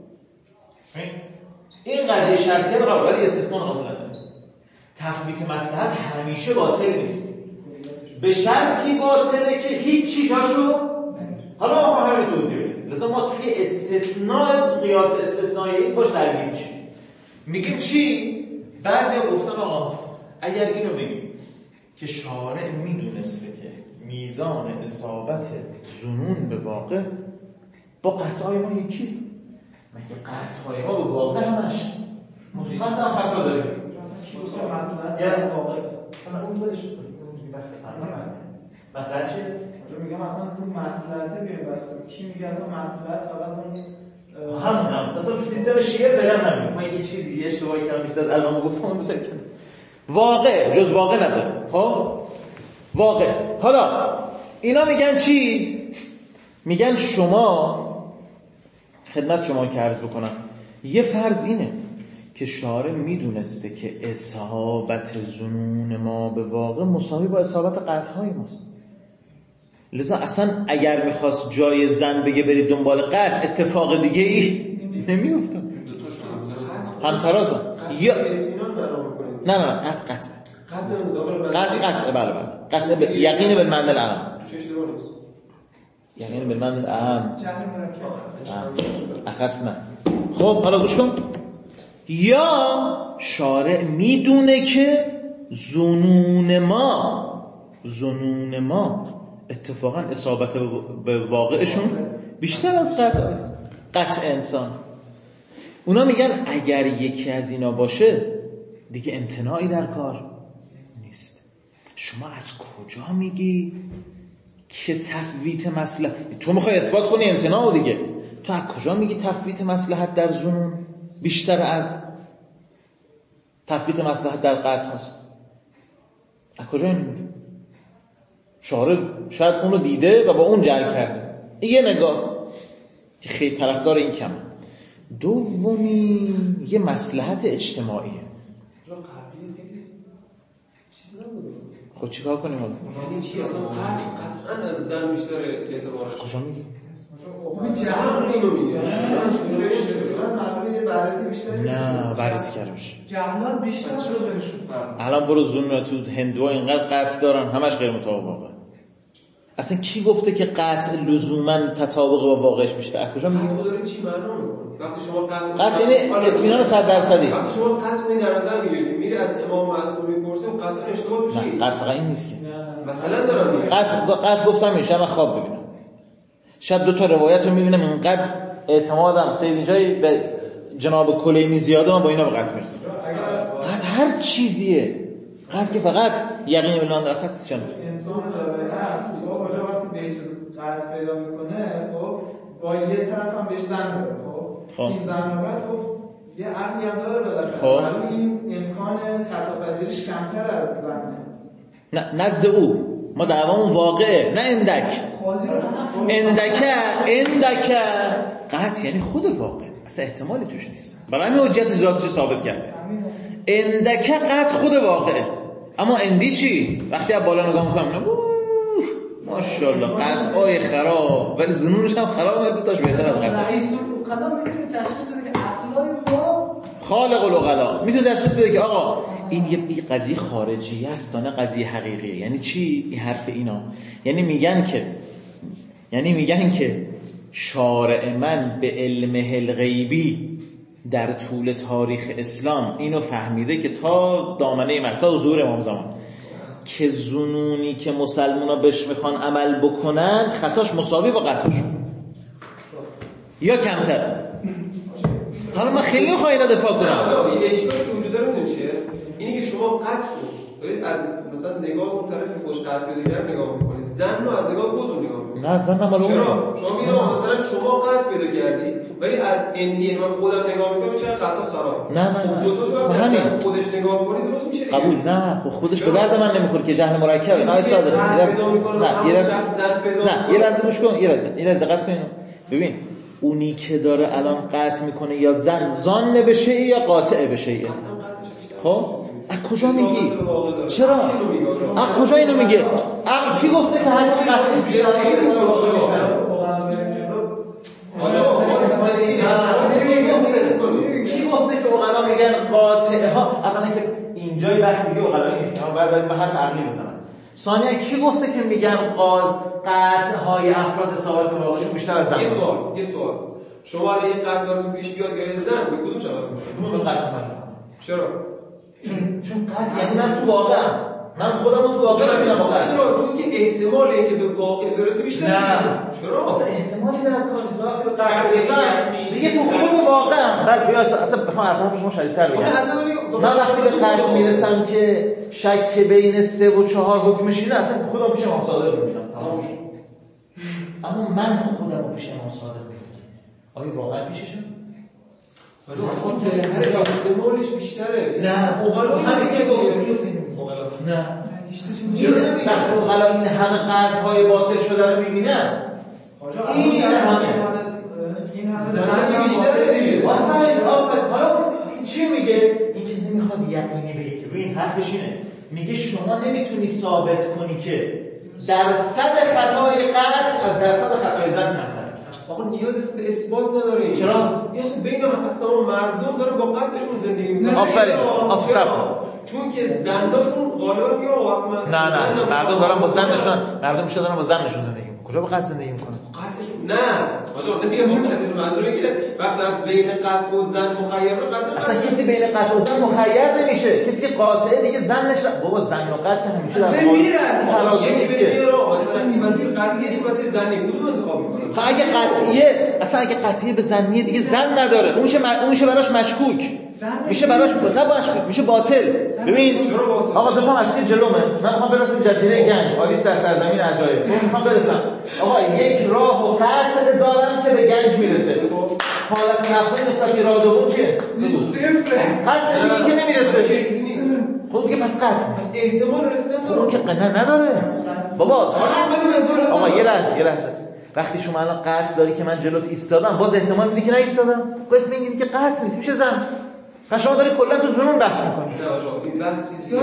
این قضیه شرطیه رو قبول، ولی استثناء قبول نداره. تفویت مصلحت همیشه باطل نیست، به شرطی باطله که هیچی جاشو حالا ما همین توضیح بدیم. لذا ما توی استثناء قیاس استثنایی باش درگیر میشیم. میگیم چی؟ بعضیا گفتن آقا اگر اینو بگیم که شارع میدونسته که میزان اصابت ظنون به واقع با قطعای ما یکی، مگه قطعای ما به واقع همش مطلقاً هم خطا داریم؟ مسئله از واقع اون بودش بحث فرمان هست. مسئله چیه؟ میگم اصلا رو مسئله بیایم بحث کنیم. کی میگه اصلا مسئله فقط اون هم مثلا تو سیستم شیعه فعلا همین. من یه چیزی اشتباهی کردم میشد الان گفتم اون مثلا واقع جز واقع نداره. خب واقع. حالا اینا میگن چی؟ میگن شما خدمت شما که عرض بکنم یه فرض اینه که شارع میدونسته که اصابت ظنون ما به واقع مساوی با اصابت قطعهای ماست. لذا اصلا اگر میخواست جای زن بگه برید دنبال قطع اتفاق دیگه ای نمیفته. همترازن یا نه قطع بله قطع یقین بالمعنی الاعم یقین بالمعنی الاعم اخص نه. خب حالا گوش کن. یا شارع میدونه که ظنون ما اتفاقا اصابت به واقعشون بیشتر از قطع انسان. اونا میگن اگر یکی از اینا باشه دیگه امتناعی در کار نیست. شما از کجا میگی که تفویت مصلحت؟ تو میخوای اثبات کنی امتناعو دیگه. تو از کجا میگی تفویت مصلحت در ظنون بیشتر از تفویت مصلحت در قطع هست؟ از کجا اینو میگی؟ شارع شاید اونو دیده و با اون جعل کرده. یه نگاه که خیلی طرفدار این کمه. دومی یه مصلحت اجتماعیه. خب چیکار کنیم حالا؟ یعنی چی اصلا قطعا از زن بیشتر اعتبارش؟ کجا میگی؟ اون جهل اینو میگه. نه بررسی کرده باشه. جهلات بیشتر شده. الان برو زون تو هندوها اینقدر قطع دارن همش غیر مطابق واقع. اصلا کی گفته که قطع لزوما تطابق با واقعش بیشتر؟ از کجا میگی؟ داره چی معنا میکنه؟ وقتی شما قطع یعنی اطمینان 100%. وقتی شما قطع در نظر میگیرید که میری از امام معصوم میپرسیم قطعا اشتباه توش نیست. قطع فقط این نیست که. مثلا دارم میگم قطع گفتم میشه من خواب ببینم. شاید دو تا روایت رو میبینم اینقدر اعتمادم سید اینجایی به جناب کلینی زیاده من با اینا به قطع میرسم. قطع هر چیزیه. قطع که فقط یقین بالله درخواست چنه. انسان داره با وقتی به چیز قطع پیدا میکنه خب با یه طرف هم بهش زن داره خب این زن بعد خب یه عقلی هم داره بالاخره معلومه این امکان خطا پذیریش کمتر از زنه. نه نزد او ما دعوامون واقعه نه اندک. اندک قطع یعنی خود واقع اصلا احتمالی توش نیست. برای همین حجت ذاتش ثابت کرده. اندک قطع خود واقعه. اما اندی چی؟ وقتی از بالا نگاه میکنم ماشاءالله قطعای خراب ولی ظنونش هم خراب دو تاش بهتر از قطع. رئیس العقلا میتونه تشخیص بده که عقلای ما خالق العقلا میتونه تشخیص بده که آقا این یه قضیه خارجی است نه قضیه حقیقیه. یعنی چی این حرف اینا؟ یعنی میگن که شارع من به علم الغیبی در طول تاریخ اسلام اینو فهمیده که تا دامنه مکه تا ظهور امام زمان که ظنونی که مسلمونا بهش میخوان عمل بکنن خطاش مساوی با قطعشون یا کمتر. حالا من خیلی خواهی اینا دفاع کنم. یه اشکالی که وجود داره میدونی چیه؟ اینی که شما قطع دارید از مثلا نگاه اون طرف خوش قطع پیدا کردن نگاه می‌کنید، زن رو از نگاه خودتون نگاه می‌کنید. نه زن مال اون. چرا؟ شما میگید مثلا شما قطع پیدا کردید ولی از اندی من خودم نگاه می‌کنم چرا قطع خراب. نه دو تاشو از خودش نگاه کنید درست میشه دیگه. قبول نه خودش به درد من نمیخوره که جهل مرکب نه صادق. یه لحظه گوش کن، یه لحظه دقت کن. ببین اونی که داره الان قطع میکنه یا ظن بشه یا قاطع بشه. خب از کجا میگی؟ چرا؟ از کجا اینو میگه؟ کی گفته که همین قطعش بیشتر میشه تا واقع بیشتر؟ کی گفته که عقلا میگن قاطعه ها؟ اولا که اینجای بحث میگه عقلا نیست، اما باید به حرف عقلی بزنن. ثانیا کی گفته که میگن قطع های افراد ثابت واقعشون بیشتر از زن؟ یه سوال شما الان یه قطع براتون پیش بیاد یا زن به کدوم جواب میدید؟ به قطع من. چرا؟ چون قطع یعنی من تو واقعم، من خودم رو تو واقع نمیدونم واقعا. چرا؟ چون که احتمال اینکه به واقع برسی بیشتره. نه چرا؟ اصلا احتمالی دارم کار نیست. وقتی به قطع برسم دیگه تو خود واقعم بعد بیا اصلا بخوام از حرف شما شدیدتر بگم. من وقتی به قطع میرسم که شک بین 3 و 4 حکمش اینه اصلا خودم پیش امام صادق میگم. تمام شد. اما من خودم رو پیش امام صادق میگم. آیا واقعا پیششون؟ احتمالش بیشتره. نه اوغلا همین که گفتم. نه وقتی اوغلا این همه قطعهای باطل شده رو میبینن این همه زمان بیشتره دیگه. آفرین. حالا اون چی میگه؟ این که نمیخواد یقینی بگه که ببین حرفش اینه، میگه شما نمیتونی ثابت کنی که درصد خطای قطع از درصد خطای زن کمتره. آقا نیاز به اثبات نداره. چرا؟ نیاز بین اصلا مردم داره با قطعشون زندگی میکنه. آفرین. چون که زناشون غالبا میگه وقتی من نه مردم دارن با زنشون، مردم میشه دارن با زنشون زندگی میکنن. کجا با قطع زندگی میکنن؟ قطعشون نه آقا نمیگم با قطعشون، منظور اینه که وقتی بین قطع و زن مخیر قطع اصلا کسی بین قطع و زن مخیر نمیشه. کسی که قاطعه دیگه زنش بابا زن و قطع همیشه در میره. یکی بهش میگه مثلا این مسیر قطعیه این مسیر زنی کدوم انتخاب میکنه؟ خب اگه قطعیه اصلا اگه قطعیه به زنیه دیگه زن نداره. اون میشه براش مشکوک. میشه براش نه مشکوک، میشه باطل. ببین آقا دو تا مسیر جلومه. من میخوام برسم جزیره گنج، آلیس در سرزمین عجایب. من میخوام برسم. آقا یک راه و قطع دارم که به گنج میرسه. حالت نفسه نسبت به راه دوم چیه؟ صفر. قطع دیگه که نمیرسه. خب که پس قطع نیست. احتمال رسیدن اون که نداره. بابا آقا یه لحظه. وقتی شما الان قطع داری که من جلوت ایستادم، باز احتمال میدی که نه ایستادم. خب اسم میگی که قطع نیست، میشه زن. شما داری کلا تو زنون بحث می‌کنی. نه آقا این بحث چیزیه.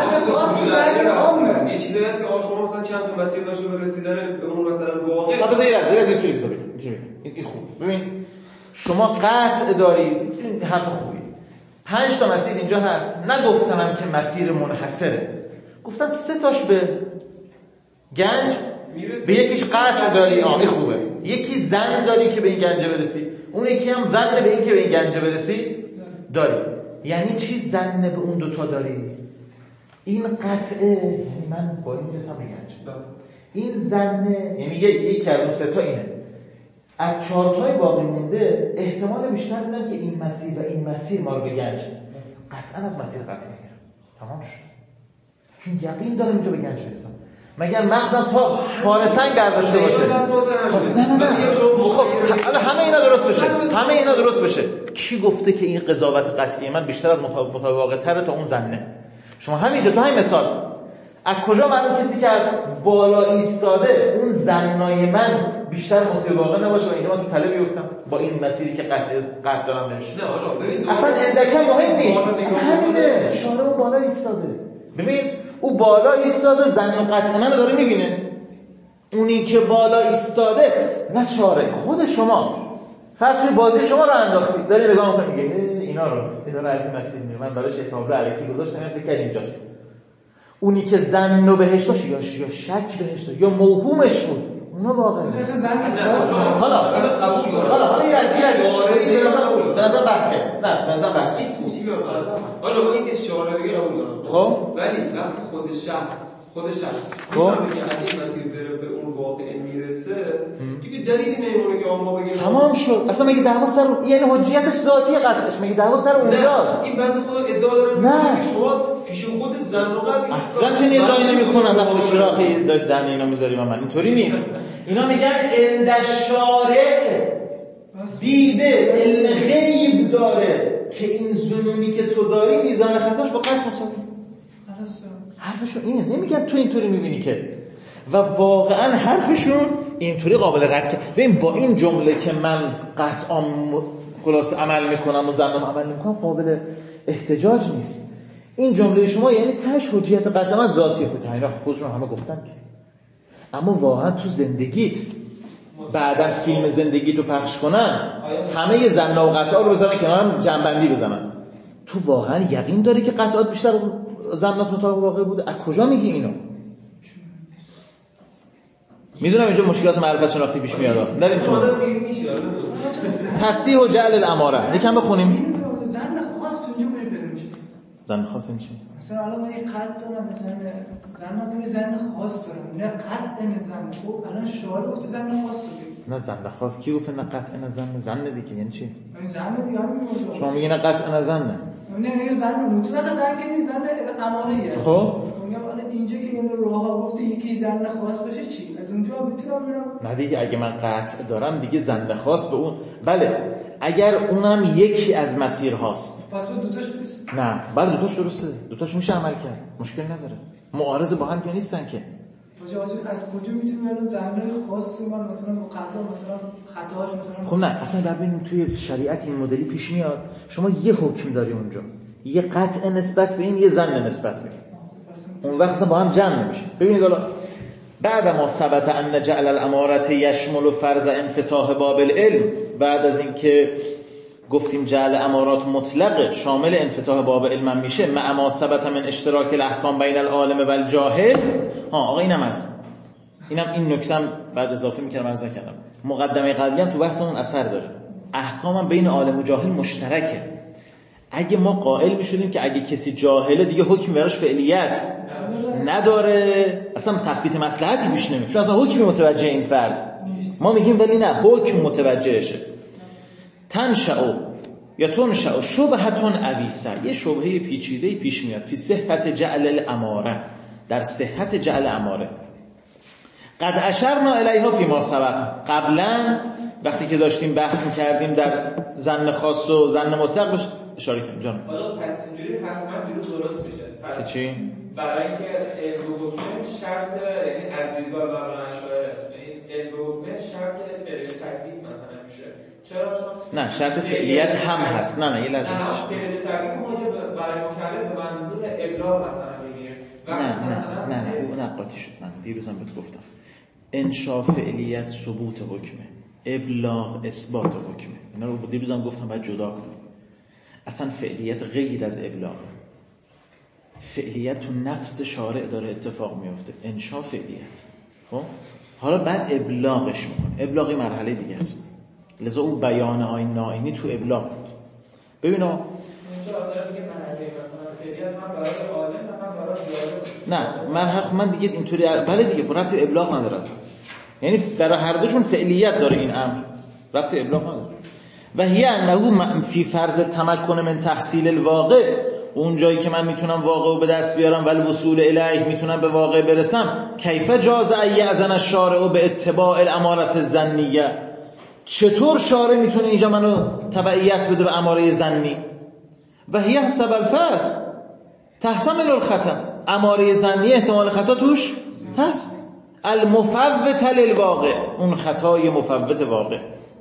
زن یه چیزی هست که آقا شما مثلا چند تا مسیر داشته به رسیدن به اون مثلا واقع. خب بذار یه لحظه این خوب. ببین شما قطع داری، این حرف خوبی. 5 تا مسیر اینجا هست. نگفتنم که مسیر منحصره. گفتن 3 تاش به گنج به یکیش قطع داری. این خوبه. یکی زن داری که به این گنج برسی. اون یکی هم ظن به این که به این گنج برسی داری. یعنی چی زن به اون دوتا داری؟ این قطعه یعنی من با این میرسم به گنج. این زنه یعنی یک از اون 3 تا اینه. از 4 تای باقی مونده احتمال بیشتر میدم که این مسیر و این مسیر ما رو به گنج قطعا از مسیر قطعی میگیرم. تمام شد. چون یقین دارم اینجا به گنج میرسم. مگر مغزم تا پارسنگ برداشته باشه. خب همه اینا درست بشه. کی گفته که این قضاوت قطعی من بیشتر از متواقع‌تره تا اون زنه؟ شما همینجا تو همین مثال از کجا معلوم کسی که بالا ایستاده اون زنای من بیشتر مصیبت واقع نباشه و اینجا من تو تله بیفتم با این مسیری که قطع دارم بهش؟ نه آقا ببین اصلا اندکه مهم نیست. اصلا همینه. شاره اون بالا ایستاده. ببین او بالا ایستاده زن و قطع منو داره میبینه. اونی که بالا ایستاده نه شاره خود شما فرض بازی شما رو انداختید داری نگاه می‌کنی میگه اینا رو داره از این مسیر میره من براش اعتماد علکی گذاشتم فکر کنم اینجاست. اونی که زن رو بهش داشت یا شک بهش داشت یا موهومش بود اونا واقعا مثلا زن حالا این به نظر بحث کرد. نه به نظر بحث نیست چی میاد آقا این اشاره دیگه قبول دارم. خب ولی وقتی خود شخص خب میفهمه که از این مسیر بره به اون واقع میرسه دیگه دلیلی نمیمونه که ما بگیم تمام شد. اصلا مگه دعوا سر یعنی حجیتش ذاتی قطعش مگه دعوا سر اونجاست؟ این بنده خدا ادعا داره نه شما پیش خودت زن و قد اصلا چنین ادعایی نمی‌کنن. وقتی چرا خیلی دارن اینا میذاری من اینطوری نیست. اینا میگن اندشارع دیده علم غیب داره که این ظنونی که تو داری میزان خطاش با قطع مساوی. حرفشون اینه، نمیگن تو اینطوری میبینی که، و واقعا حرفشون اینطوری قابل رد کرد. ببین با این جمله که من قطعا خلاص عمل میکنم و زنم عمل میکنم قابل احتجاج نیست. این جمله شما یعنی تاش حجیت قطعا ذاتی بود، اینا خودشون همه گفتن که، اما واقعا تو زندگیت بعداً فیلم زندگیتو پخش کنن همه زن و قطعا رو بزنن کنار، جنبندی بزنن، تو واقعا یقین داری که قطعات بیشتر از زنات مطابق واقع بوده؟ از کجا میگی اینو؟ میدونم اینجا مشکلات معرفت شناختی پیش میاد، نریم تو تصحیح و جعل الاماره. یکم بخونیم. زن خاص تو اینجا کجا پیدا میشه؟ زن خاص این چی؟ مثلا الان من یه قطع دارم، مثلا زن خاص دارم، اینا قطع نظام. خب الان شعار گفت زن خاص رو نه زن خاص کی گفت نه قطع زن دیگه، یعنی چی؟ یعنی زن دیگه همین موضوع. شما میگین قطع زن نه. میگه زن مطلق زن که نیست، زن امانه‌ایه. خب میگم الان اینجا که این راهها گفته یکی زن خاص بشه چی؟ از اونجا میتونم برم؟ نه دیگه، اگه من قطع دارم دیگه زن خاص به اون، بله اگر اونم یکی از مسیرهاست. پس دو تاش نیست. نه بله دوتاش درسته، دوتاش میشه عمل کرد، مشکل نداره، معارض با هم که نیستن که. از کجا میتونیم الان زنای خاص رو من مثلا مقطع مثلا خطاش مثلا؟ خب نه اصلا ببینیم توی شریعت این مدلی پیش میاد، شما یه حکم داری اونجا، یه قطع نسبت به این، یه زن نسبت به این، اون وقت اصلا با هم جمع نمیشه. ببینید حالا بعد ما ثبت ان جعل الاماره یشمل فرض انفتاح باب العلم، بعد از اینکه گفتیم جعل امارات مطلق شامل انفتاح باب علم میشه، مع ما ثبت من اشتراک الاحکام بین العالم و الجاهل. آقا اینم هست، اینم این نکتم بعد اضافه میکردم عرض نکردم، مقدمه قبلی هم تو بحث اون اثر داره، احکامم بین عالم و جاهل مشترکه. اگه ما قائل میشدیم که اگه کسی جاهله دیگه حکم براش فعلیت نداره، اصلا تفویت مصلحتی پیش نمیاد، چون اصلا حکمی متوجه این فرد ما میگیم، ولی نه حکم متوجهشه. تنشأ یا تنشأ شبهتون عویسه، یه شبهه پیچیده پیش میاد فی صحت جعل الاماره، در صحت جعل اماره. قد اشرنا الیها فی ما سبق، قبلا وقتی که داشتیم بحث میکردیم در زن خاص و زن مطلق اشاره کردیم. جان حالا پس اینجوری حرف من دیروز درست میشه. که چی؟ برای اینکه علم شرط، یعنی از دیدگاه بابا اشاره، یعنی علم شرط فعل تکلیف مثلا میشه. چرا؟ چون نه شرط فعلیت هم هست. نه یه لحظه. فعل تکلیف موجب برای مکلف به منظور ابلاغ مثلا بگیریم. نه اون نقاطی شد. من دیروزم بهت گفتم انشاء فعلیت ثبوت حکمه، ابلاغ اثبات حکمه. اینا رو دیروزم گفتم باید جدا کنیم. اصلا فعلیت غیر از ابلاغ، فعلیت تو نفس شارع داره اتفاق میفته، انشاء فعلیت. خب حالا بعد ابلاغش میکنه، ابلاغی مرحله دیگه است، لذا اون بیان آیین نائینی تو ابلاغ بود. ببینو اینجا داره میگه مرحله مثلا فعلیت من برای عالم من برای جاهل، نه من دیگه اینطوری بله دیگه ربط به ابلاغ نداره اصلا، یعنی در هر دوشون فعلیت داره این امر، ربط به ابلاغ نداره. و هی انه فی فرض تمکن من تحصیل الواقع، اون جایی که من میتونم واقع رو به دست بیارم ولی وصول الیه میتونم به واقع برسم، کیف جاز ایذن الشارع به اتباع الاماره الظنیه، چطور شارع میتونه اینجا منو تبعیت بده به اماره ظنی؟ و هی حسب الفرض تحتمل الخطا، اماره ظنی احتمال خطا توش هست، المفوت للواقع، اون خطای مفوت واقع.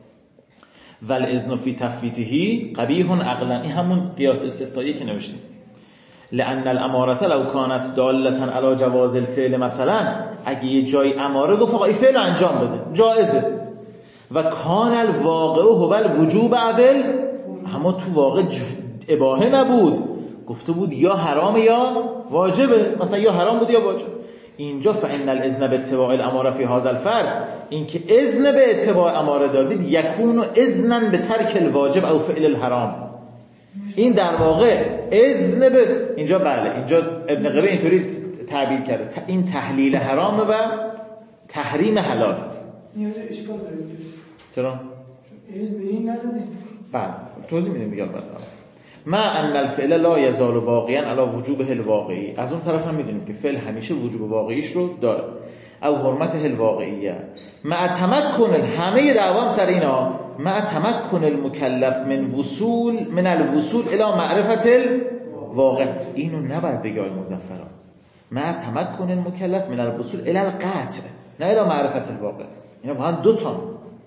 والاذن فی تفویته قبیح عقلا، این همون قیاس استثنایی که نوشتیم. لان الاماره لو كانت داله علی جواز الفعل، مثلا اگه یه جای اماره گفت آقا این فعل انجام بده جایزه، و کان الواقع هو الوجوب اول، اما تو واقع اباحه نبود، گفته بود یا حرام یا واجبه، مثلا یا حرام بود یا واجب. اینجا فان الاذن باتباع الاماره فی هذا الفرض، این که اذن به اتباع اماره دادید یکون اذنا به ترک الواجب او فعل الحرام، این در واقع اذن به اینجا بله، اینجا ابن قبیل اینطوری تعبیر کرده، این تحلیل حرام و تحریم حلال. اینجا اشکال داره. چرا؟ اذن به این ندادیم. بله توضیح میدم میگم بعد. ما ان الفعل لا یزال باقیا علی وجوبه الواقعی. از اون طرف هم میدونیم که فعل همیشه وجوب واقعیش رو داره. او حرمت الواقعیه مع تمکن، همه دعوام سر اینا، مع تمکن المکلف من الوصول الی معرفت الواقع. اینو نباید بگی آقای مظفران، مع تمکن المکلف من الوصول الی القطع، نه الی معرفت الواقع. اینا با هم دو تا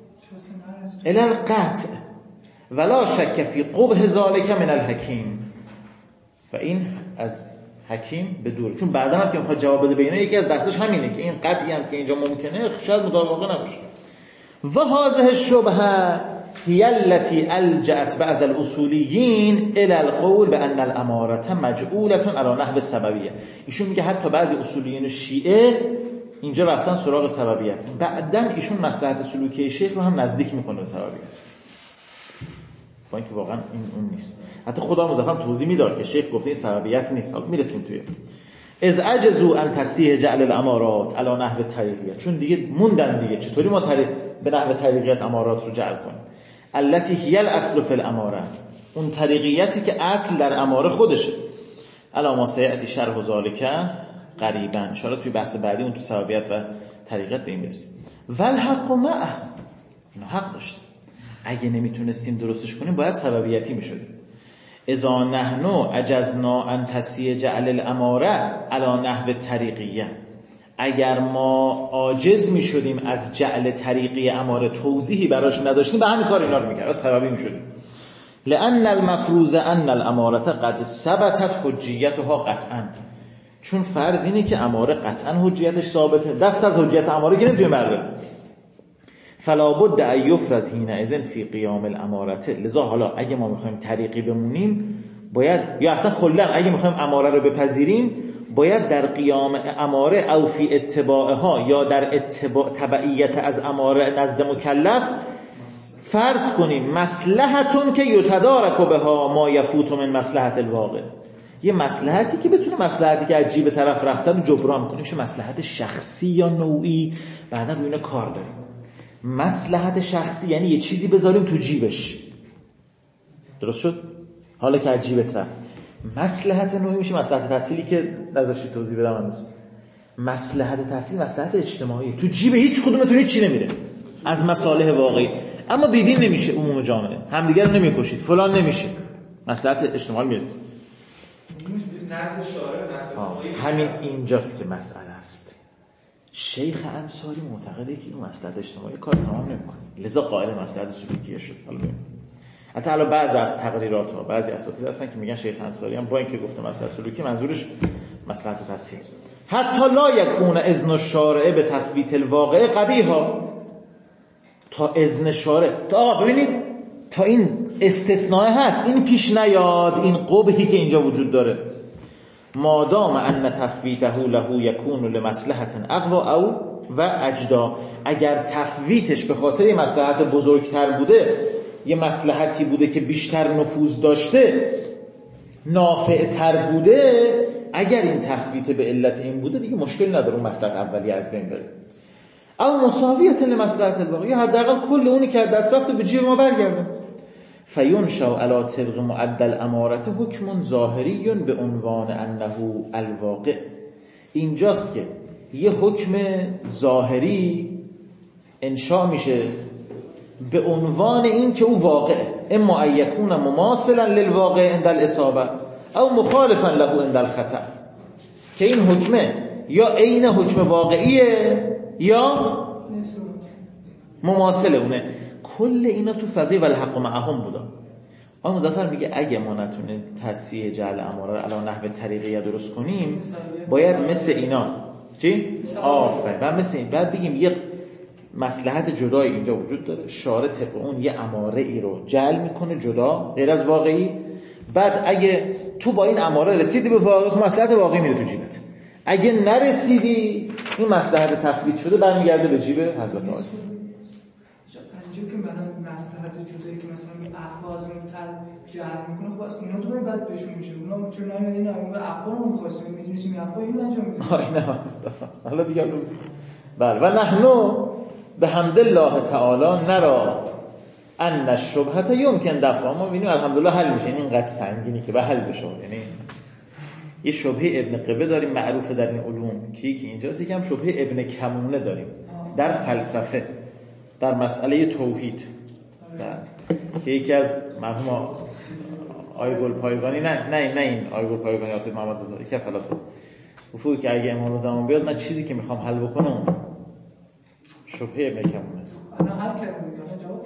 الی القطع. ولا شک فی قبح ذالک من الحکیم. و این از حکیم به دور، چون بعداً هم که میخواد جواب بده به اینا یکی از بحثش همینه که این قطعی هم که اینجا ممکنه شاید مطابقه نباشه. و هذه الشبهه هی التي الجأت بعض الاصولیین الى القول بان الاماره مجعوله علی نحو السببیه. ایشون میگه حتی بعضی اصولیین شیعه اینجا رفتن سراغ سببیت، بعداً ایشون مصلحت سلوکی شیخ رو هم نزدیک میکنه به سببیت، با اینکه واقعا این اون نیست. حتی خدا مظفر توضیح میداد که شیخ گفته این سببیت نیست. حالا میرسیم توی از عجزوا ان تصحیح جعل الامارات علی نحو طریقیت، چون دیگه موندن دیگه چطوری ما به نحو طریقیت امارات رو جعل کنیم. التي هی الاصل فی الاماره، اون طریقیتی که اصل در اماره خودشه. الا ما سیأتی شرح ذالک قریبا، ان شاء الله توی بحث بعدی اون تو سببیت و طریقت به این برسیم. والحق معه، اینا حق داشت. اگه نمیتونستیم درستش کنیم باید سببیتی میشدیم. اذا نحن عجزنا ان تصحیح جعل الاماره علی نحو طریقیه، اگر ما عاجز میشدیم از جعل طریقی اماره، توضیحی براش نداشتیم، به همین کار اینا رو میکرد، سببی میشدیم. لان المفروض ان الاماره قد ثبتت حجیتها قطعا، چون فرض اینه که اماره قطعا حجیتش ثابته، دست از حجیت اماره که نمیتونه برداره. فلا بد ان یفرض حینئذ فی قیام الاماره. لذا حالا اگه ما میخوایم طریقی بمونیم باید، یا اصلا کلا اگه میخوایم اماره رو بپذیریم باید در قیام اماره او فی اتباعها، یا در تبعیت از اماره نزد مکلف فرض کنیم مصلحتون که یتدارک بها ما یفوت من مصلحت الواقع، یه مصلحتی که بتونه مصلحتی که از جیب طرف رفته رو جبران کنه، میشه مصلحت شخصی یا نوعی، بعدا روی اینا کار داریم. مصلحت شخصی یعنی یه چیزی بذاریم تو جیبش، درست شد؟ حالا که از جیبت رفت. مصلحت نوعی میشه مصلحت تحصیلی که نذاشتی توضیح بدم امروز. مصلحت تحصیل مصلحت اجتماعی، تو جیب هیچ کدومتون هیچ چی نمیره از مصالح واقعی، اما بیدین نمیشه عموم جامعه، همدیگر رو نمیکشید، فلان نمیشه، مصلحت اجتماعی میرسه. همین اینجاست که مسئله است. شیخ انصاری معتقده که این مصلحت اجتماعی کار تمام نمیکنه، لذا قائل مصلحت سلوکیه شد. حالا ببینیم حتی الان بعضی از تقریرات ها بعضی اساتید هستن که میگن شیخ انصاری هم با اینکه گفته مصلحت سلوکی منظورش مصلحت تصحیح. حتی لا یکون اذن الشارع به تثبیت الواقع قبیحا، تا اذن شارع، تا آقا ببینید تا این استثناء هست این پیش نیاد، این قبحی که اینجا وجود داره، مادام ان تفویته له یکون لمصلحت اقوا او و اجدا، اگر تفویتش به خاطر مصلحت بزرگتر بوده، یه مصلحتی بوده که بیشتر نفوذ داشته، نافعتر بوده، اگر این تفویت به علت این بوده دیگه مشکل نداره، اون مصلحت اولی از بین بره. او مساویت لمصلحت الواقع، یا حداقل کل اونی که دست رفته به جیب ما برگرده. فینشأ علی طبق معدل اماره حکم ظاهری به عنوان انه الواقع. اینجاست که یه حکم ظاهری انشاء میشه به عنوان این که او واقعه، اما ان یکون مماثلا للواقع عند الاصابه او مخالفا له عند الخطأ، که این حکمه یا عین حکم واقعیه یا مماثل اونه. کل اینا تو فضیه والحق معهم بودا. آقای مظفر میگه اگه ما نتونیم تصحیح جعل اماره رو علی نحو طریقیه درست کنیم باید مثل اینا چی؟ آفرین. بعد مثل این بعد بگیم یه مصلحت جدایی اینجا وجود داره، شارع طبق اون یه اماره ای رو جعل میکنه جدا غیر از واقعی، بعد اگه تو با این اماره رسیدی به واقع، تو مصلحت واقعی میره تو جیبت، اگه نرسیدی این مصلحت تفویض شده برمیگرده به جیب حضرت عالی. اینجا که مثلا مصلحت جدایی که مثلا اخواز اون جعل میکنه، خب اونا دوباره بعد بهشون میشه، اونا چون نمیدین اون اخوار رو می‌خواستیم می‌دونیم این اخوار اینو انجام میده. نه هست. حالا دیگه بله. و نحنو به حمد الله تعالی نرا ان الشبهه یمکن دفعها. ما ببینیم الحمدلله حل میشه. اینقدر سنگینی که به حل بشه. یعنی یه شبهه ابن قبه داریم معروفه در این علوم که اینجاست، یکم شبهه ابن کمونه داریم در فلسفه، در مسئله توحید، که یکی از مرحوم آیگل پایگانی نه این آیگل پایگانی آسید محمد رضا که فلسفه گفت که اگه امام زمان بیاد من چیزی که میخوام حل بکنم شبهه ابن کمونه است. انا حل کردم جواب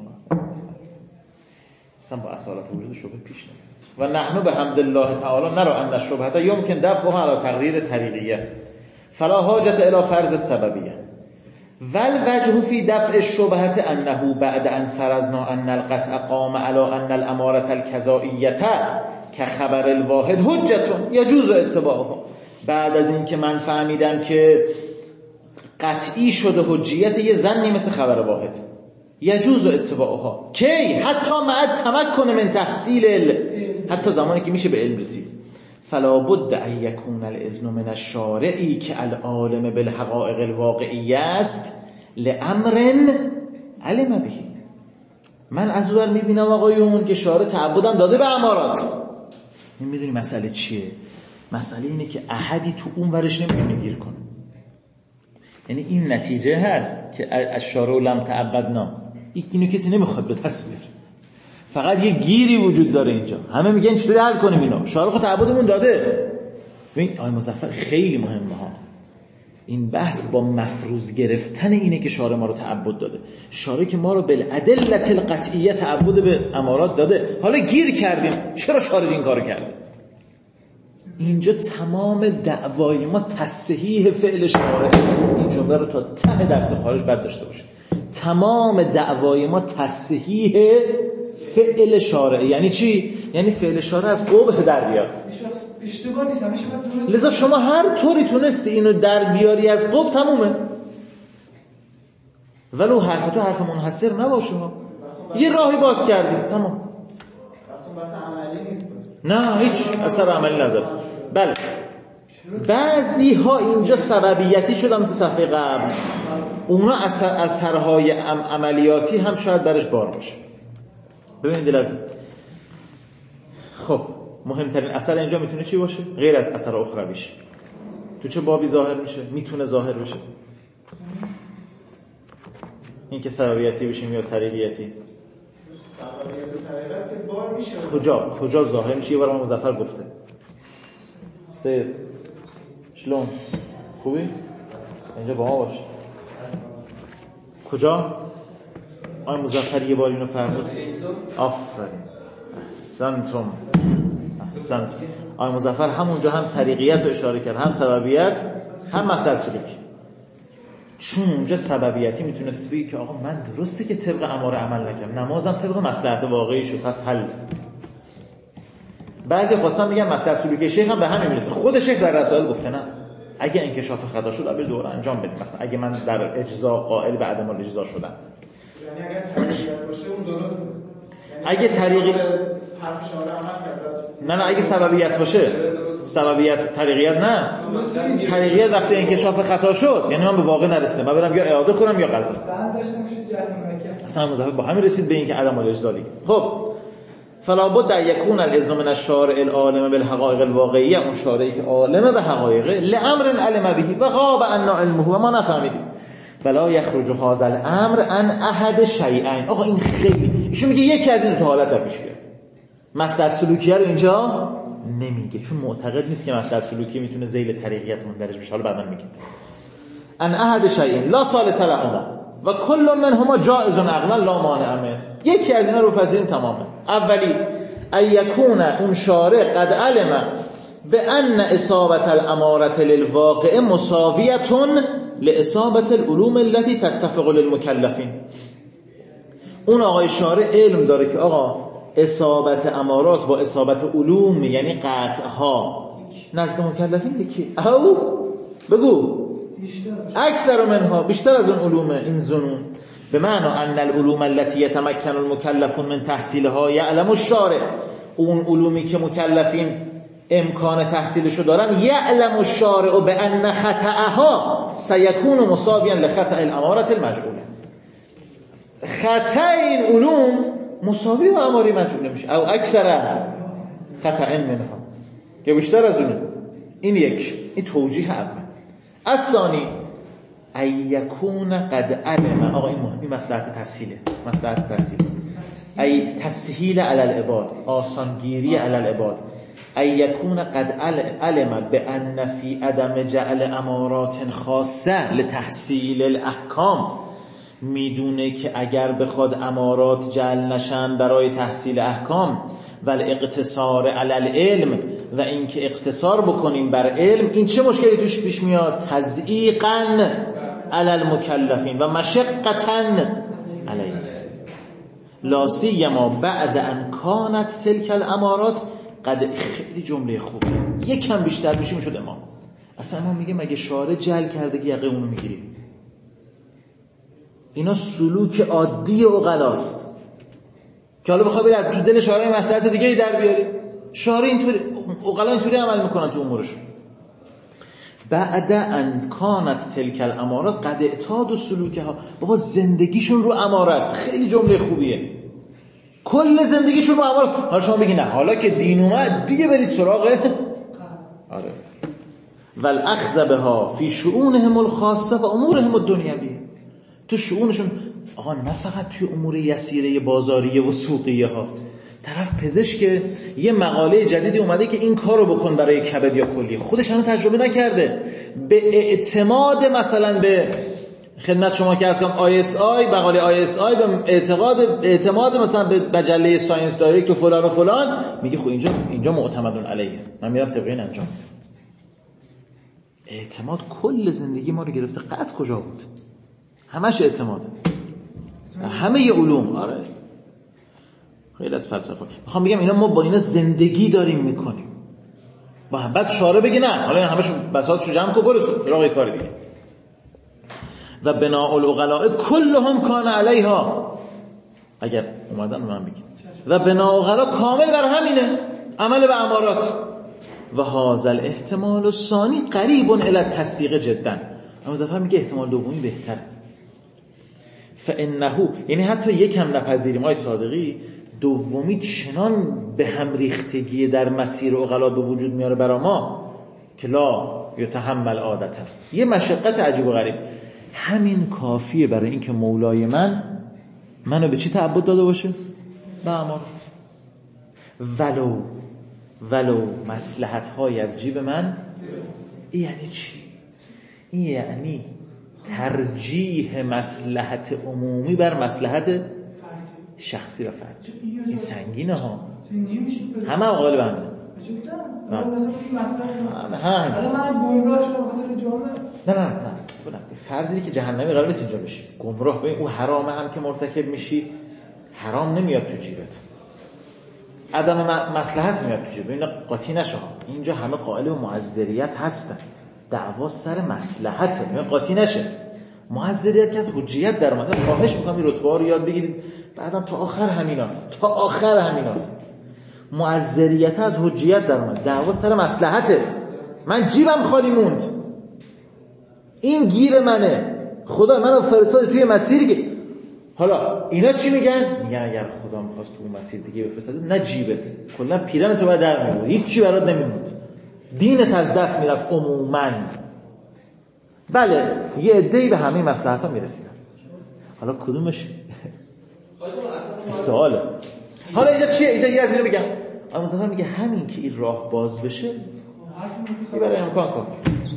اصلا با اصالت وجود شبهه پیش نمیاد. و نحن به حمد الله تعالی نرى ان الشبهه یمکن دفعها علی تقدیر طریقیه فلا حاجت الی فرض السببیه والوجه فی دفع الشبهه انه بعد ان فرضنا ان القطع قام علی ان الاماره الکذائیه كخبر الواحد حجت یجوز اتباعها. بعد از این که من فهمیدم که قطعی شده حجیت یه ظنی مثل خبر واحد، یجوز اتباعها کی حتی مع تمکن من تحصیل حتی زمانی که میشه به علم رسید. فلا بد ان یکون الاذن من الشارعی که العالم بالحقائق الواقعیه است لامر علم به. من از اون میبینم آقایون که شارع تعبدم داده به امارات. میدونی مسئله چیه؟ مسئله اینه که احدی تو اون ورش نمیتونه گیر کنه. یعنی این نتیجه هست که الشارع لم تعبدنا، اینو کسی نمیخواد به تصویر، فقط یه گیری وجود داره اینجا. همه میگن چطوری حل کنیم اینو؟ شارع خود تعبدمون داده. ببین آقای مظفر خیلی مهمه ها این بحث با مفروض گرفتن اینه که شارع ما رو تعبد داده. شارع که ما رو بالادله القطعیه تعبد به امارات داده، حالا گیر کردیم چرا شارع این کارو کرده؟ اینجا تمام دعوای ما تصحیح فعل شارع. این جمله رو تا ته درس خارج بد داشته باشه. تمام دعوای ما تصحیح فعل شارع. یعنی چی؟ یعنی فعل شارع از قبح در بیاد. اشتباه نیست، همیشه درست. لذا شما هر طوری تونستی اینو در بیاری از قبح تمومه. ولو حرف تو حرف منحصر نباشه. یه راهی باز کردیم تمام. بس عملی نیست. نه هیچ اثر عملی نداره. بله بعضی ها اینجا سببیتی شدن مثل صفحه قبل، اونا اثرهای عملیاتی هم شاید برش بار باشه. ببینید لازم خب مهمترین اثر اینجا میتونه چی باشه غیر از اثر اخرویش؟ تو چه بابی ظاهر میشه؟ میتونه ظاهر بشه این که سببیتی بشیم یا طریقیتی؟ کجا ظاهر میشه؟ یه بار ما مظفر گفته سید شلون خوبی؟ اینجا با ما باش. کجا؟ آقای مظفر یه بار اینو فرمود. آفرین احسنتم. آقای مظفر همونجا هم طریقیت رو اشاره کرد، هم سببیت هم مصلحت سلوکی. چون اونجا سببیتی میتونست بگی که آقا من درسته که طبق اماره عمل نکردم، نمازم طبق مصلحت واقعی شد پس حل. بعضی خواستن میگن مصلحت سلوکی شیخ هم به همین میرسه. خود شیخ در رسائل گفته نه اگه انکشاف خطا شد اول دوره انجام بدیم. مثلا اگه من در اجزا قائل به عدم الاجزا شدم، یعنی اگر طریقیت باشه اون درسته. اگه طریقی حرف شارع عمل کرد. نه اگه سببیت باشه، سببیت طریقیت نه. طریقیت وقتی انکشاف خطا شد یعنی من به واقع نرسیدم، من برم یا اعاده کنم یا قضا. اصلا مذهب با همین رسید به این که عدم الاجزا دیگه. خب فلا بد ان یکون الاذن من الشارع العالم بالحقائق الواقعیه، اون شارعی که عالم به حقایق لامر علم به و غاب عنا علمه و ما نفهمیدیم. فلا یخرج هذا الامر عن احد شیئین. آقا این خیلی ایشون میگه یکی از این دو حالت در پیش بیاد. مصلحت سلوکیه رو اینجا نمیگه چون معتقد نیست که مصلحت سلوکی میتونه ذیل طریقیت مندرج بشه. حالا بعداً میگه ان احد شیئین لا ثالث لهما و کل منهما جائز عقلا لا مانع منه. یکی از اینا رو پذیریم تمامه. اولی ایکون اون شارع قد علم بان اصابه الاماره للواقع مساویه لاصابه العلوم التي تتفق للمكلفين. اون آقای شارع علم داره که آقا اصابت امارات با اصابت علوم یعنی قطعها نزد مکلفین یکی او بگو اکثر منها بیشتر از اون علوم این ظنون به معنی ان العلوم التي يتمكن المكلفون من تحصیلها يعلم الشارع. اون علومی که مکلفین امکان تحصیلشو دارن یعلم الشارع بان خطأها سيكون مساويا لخطأ الاماره المجعوله. خطا این علوم مساوی و اماری مجهول نمیشه، او اکثر خطا منها، که بیشتر از اونه. این یک، این توجیه اول. الثانی ایکون قد علم، آقا این مصلحت تسهیله، مصلحت تسهیل، ای تسهیل علی العباد، آسانگیری علی العباد. ایکون قد علم بان فی عدم جعل امارات خاصه لتحصیل الاحکام، میدونه که اگر بخواد امارات جعل نشن برای تحصیل احکام، ول اقتصار علی العلم، و اینکه اقتصار بکنیم بر علم، این چه مشکلی توش پیش میاد؟ تضییقاً علی المکلفین و مشقتاً علیهم، لا سیما بعد ان کانت تلک الامارات قد. خیلی جمله خوبه، یکم بیشتر میشه میشد امام. اصلا امام میگه مگه شارع جعل کرده که یقه اونو میگیری؟ اینا سلوک عادی عقلاست که حالا بخوای بری از تو دل شارع مسئله دیگه ای در بیاری. شارع اینطوری، عقلا اینطوری عمل میکنن تو امورشون. بعد ان کانت تلک الامارات قد اعتاد سلوکها، بابا زندگیشون رو اماره است. خیلی جمله خوبیه، کل زندگیشون رو اماره است. حالا شما بگی نه حالا که دین اومد دیگه برید سراغ آره والاخذ بها فی شؤونهم الخاصه و امورهم الدنیویه، تو شؤونشون. آقا نه فقط توی امور یسیره بازاریه و سوقیه ها، طرف پزشک یه مقاله جدیدی اومده که این کارو بکن برای کبد یا کلیه، خودش هنوز تجربه نکرده، به اعتماد مثلا به خدمت شما که هستم ISI، مقاله ISI، به اعتماد مثلا به مجله ساینس دایرکت و فلان و فلان، میگه خب اینجا معتمدون علیه، من میرم طبق این انجام. اعتماد کل زندگی ما رو گرفته. قطع کجا بود؟ همش اعتماده، همه ی علوم. آره خیلی از فلسفه. میخوام بگم اینا ما با اینا زندگی داریم میکنیم. بعد شارع بگی نه حالا همشون بساطشو جمع کن برو سراغ کار دیگه. و بناء العقلاء کلهم کان علیها، اگر اومدن من بگید. و بناء العقلاء کامل بر همینه، عمل به امارات. و هذا الاحتمال الثانی قریب الی التصدیق جدا. اما ظفر میگه احتمال دومی بهتره. فانه، یعنی حتی یکم نپذیریم های صادقی، دومی چنان به هم ریختگی در مسیر عقلا به وجود میاره برای ما که لا یتحمل عادتا، یه مشقت عجیب و غریب. همین کافیه برای اینکه مولای منو به چی تعبد داده باشه؟ به امارات. ولو مصلحت های از جیب من. این یعنی چی؟ این یعنی ترجیح مصلحت عمومی بر مصلحت شخصی و فردی. این سنگینه ها، همه قابل بنده. نه فرضی که جهنمی قرار نیست اینجا بشی گمراه. ببین اون حرامه هم که مرتکب میشی، حرام نمیاد تو جیبت، عدم مصلحت میاد تو جیبت. اینا قاطی نشه، اینجا همه قائل به معذریت هستن، دعوا سر مصلحته، اینا قاطی نشه. معذریت که از حجیت در اومده، خواهش میکنم این رتبه ها رو یاد بگیرید، بعدا تا آخر همیناست. معذریت از حجیت در اومده، دعوا سر مصلحته. من جیبم خالی موند، این گیر منه، خدا منو فرستاد توی مسیری که حالا اینا چی میگن اگر خدا می‌خواست تو اون مسیر دیگه بفرسته، نه جیبت کلا پیرن تو بعد در می‌آورد، هیچ چی برات نمیموند، دینت از دست میرفت عموما. بله یه عده‌ای به همه مصلحت‌ها میرسیدن، حالا کدومش سواله. حالا اینجا چیه؟ اینجا یه از اینو بگم. اما ظاهر میگه همین که این راه باز بشه این برای امکان کافی.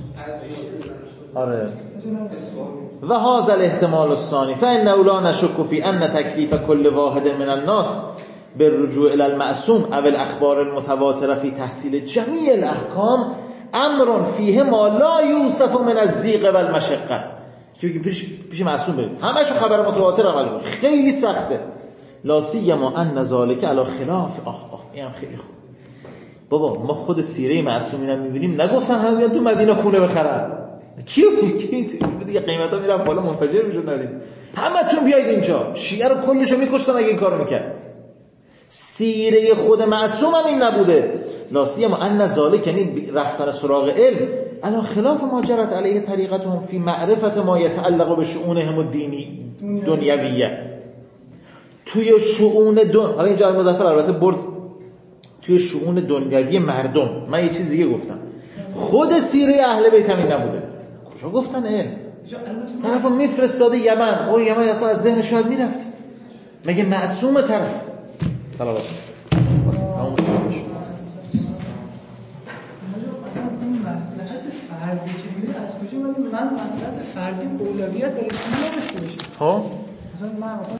آره. و هذا الاحتمال الثاني فانه لا نشك في ان تكليف كل واحد من الناس بالرجوع الى المعصوم او الاخبار المتواتره في تحصيل جميع الاحكام امر فيه ما لا يوصف من الضيق والمشقه. که پیش معصوم برید همش خبر متواتر عمل کنید، خیلی سخته. لا سیما ان ذلك على خلاف اینم خیلی خوب. بابا ما خود سیره معصومین میبینیم، نگفتن همه بیان تو مدینه خونه بخرن، کی دیگه قیمتا میرن بالا منفجر میشن. ندید همتون بیاید اینجا، شیعه رو کلشو میکشتن اگه این کارو میکرد. سیره خود معصوم هم این نبوده. لا سیما ان ذلك، یعنی رفتن سراغ علم، علی خلاف ما جرت علیه طریقتهم فی معرفت ما یتعلق بشؤونهم الدینی دنیویه. توی شؤون حالا اینجا مظفر البته برد توی شؤون دنیوی مردم. من یه چیز دیگه گفتم، خود سیره اهل بیت هم این نبوده. کجا گفتن علم؟ طرفو میفرستاده یمن، او یمن اصلا از ذهن شاید میرفت. مگه معصوم طرف؟ صلوات الله. مصلحت فردی که میره از کجا من مصلحت فردی اولویت در اسلام نداشته باشم. ها مثلا من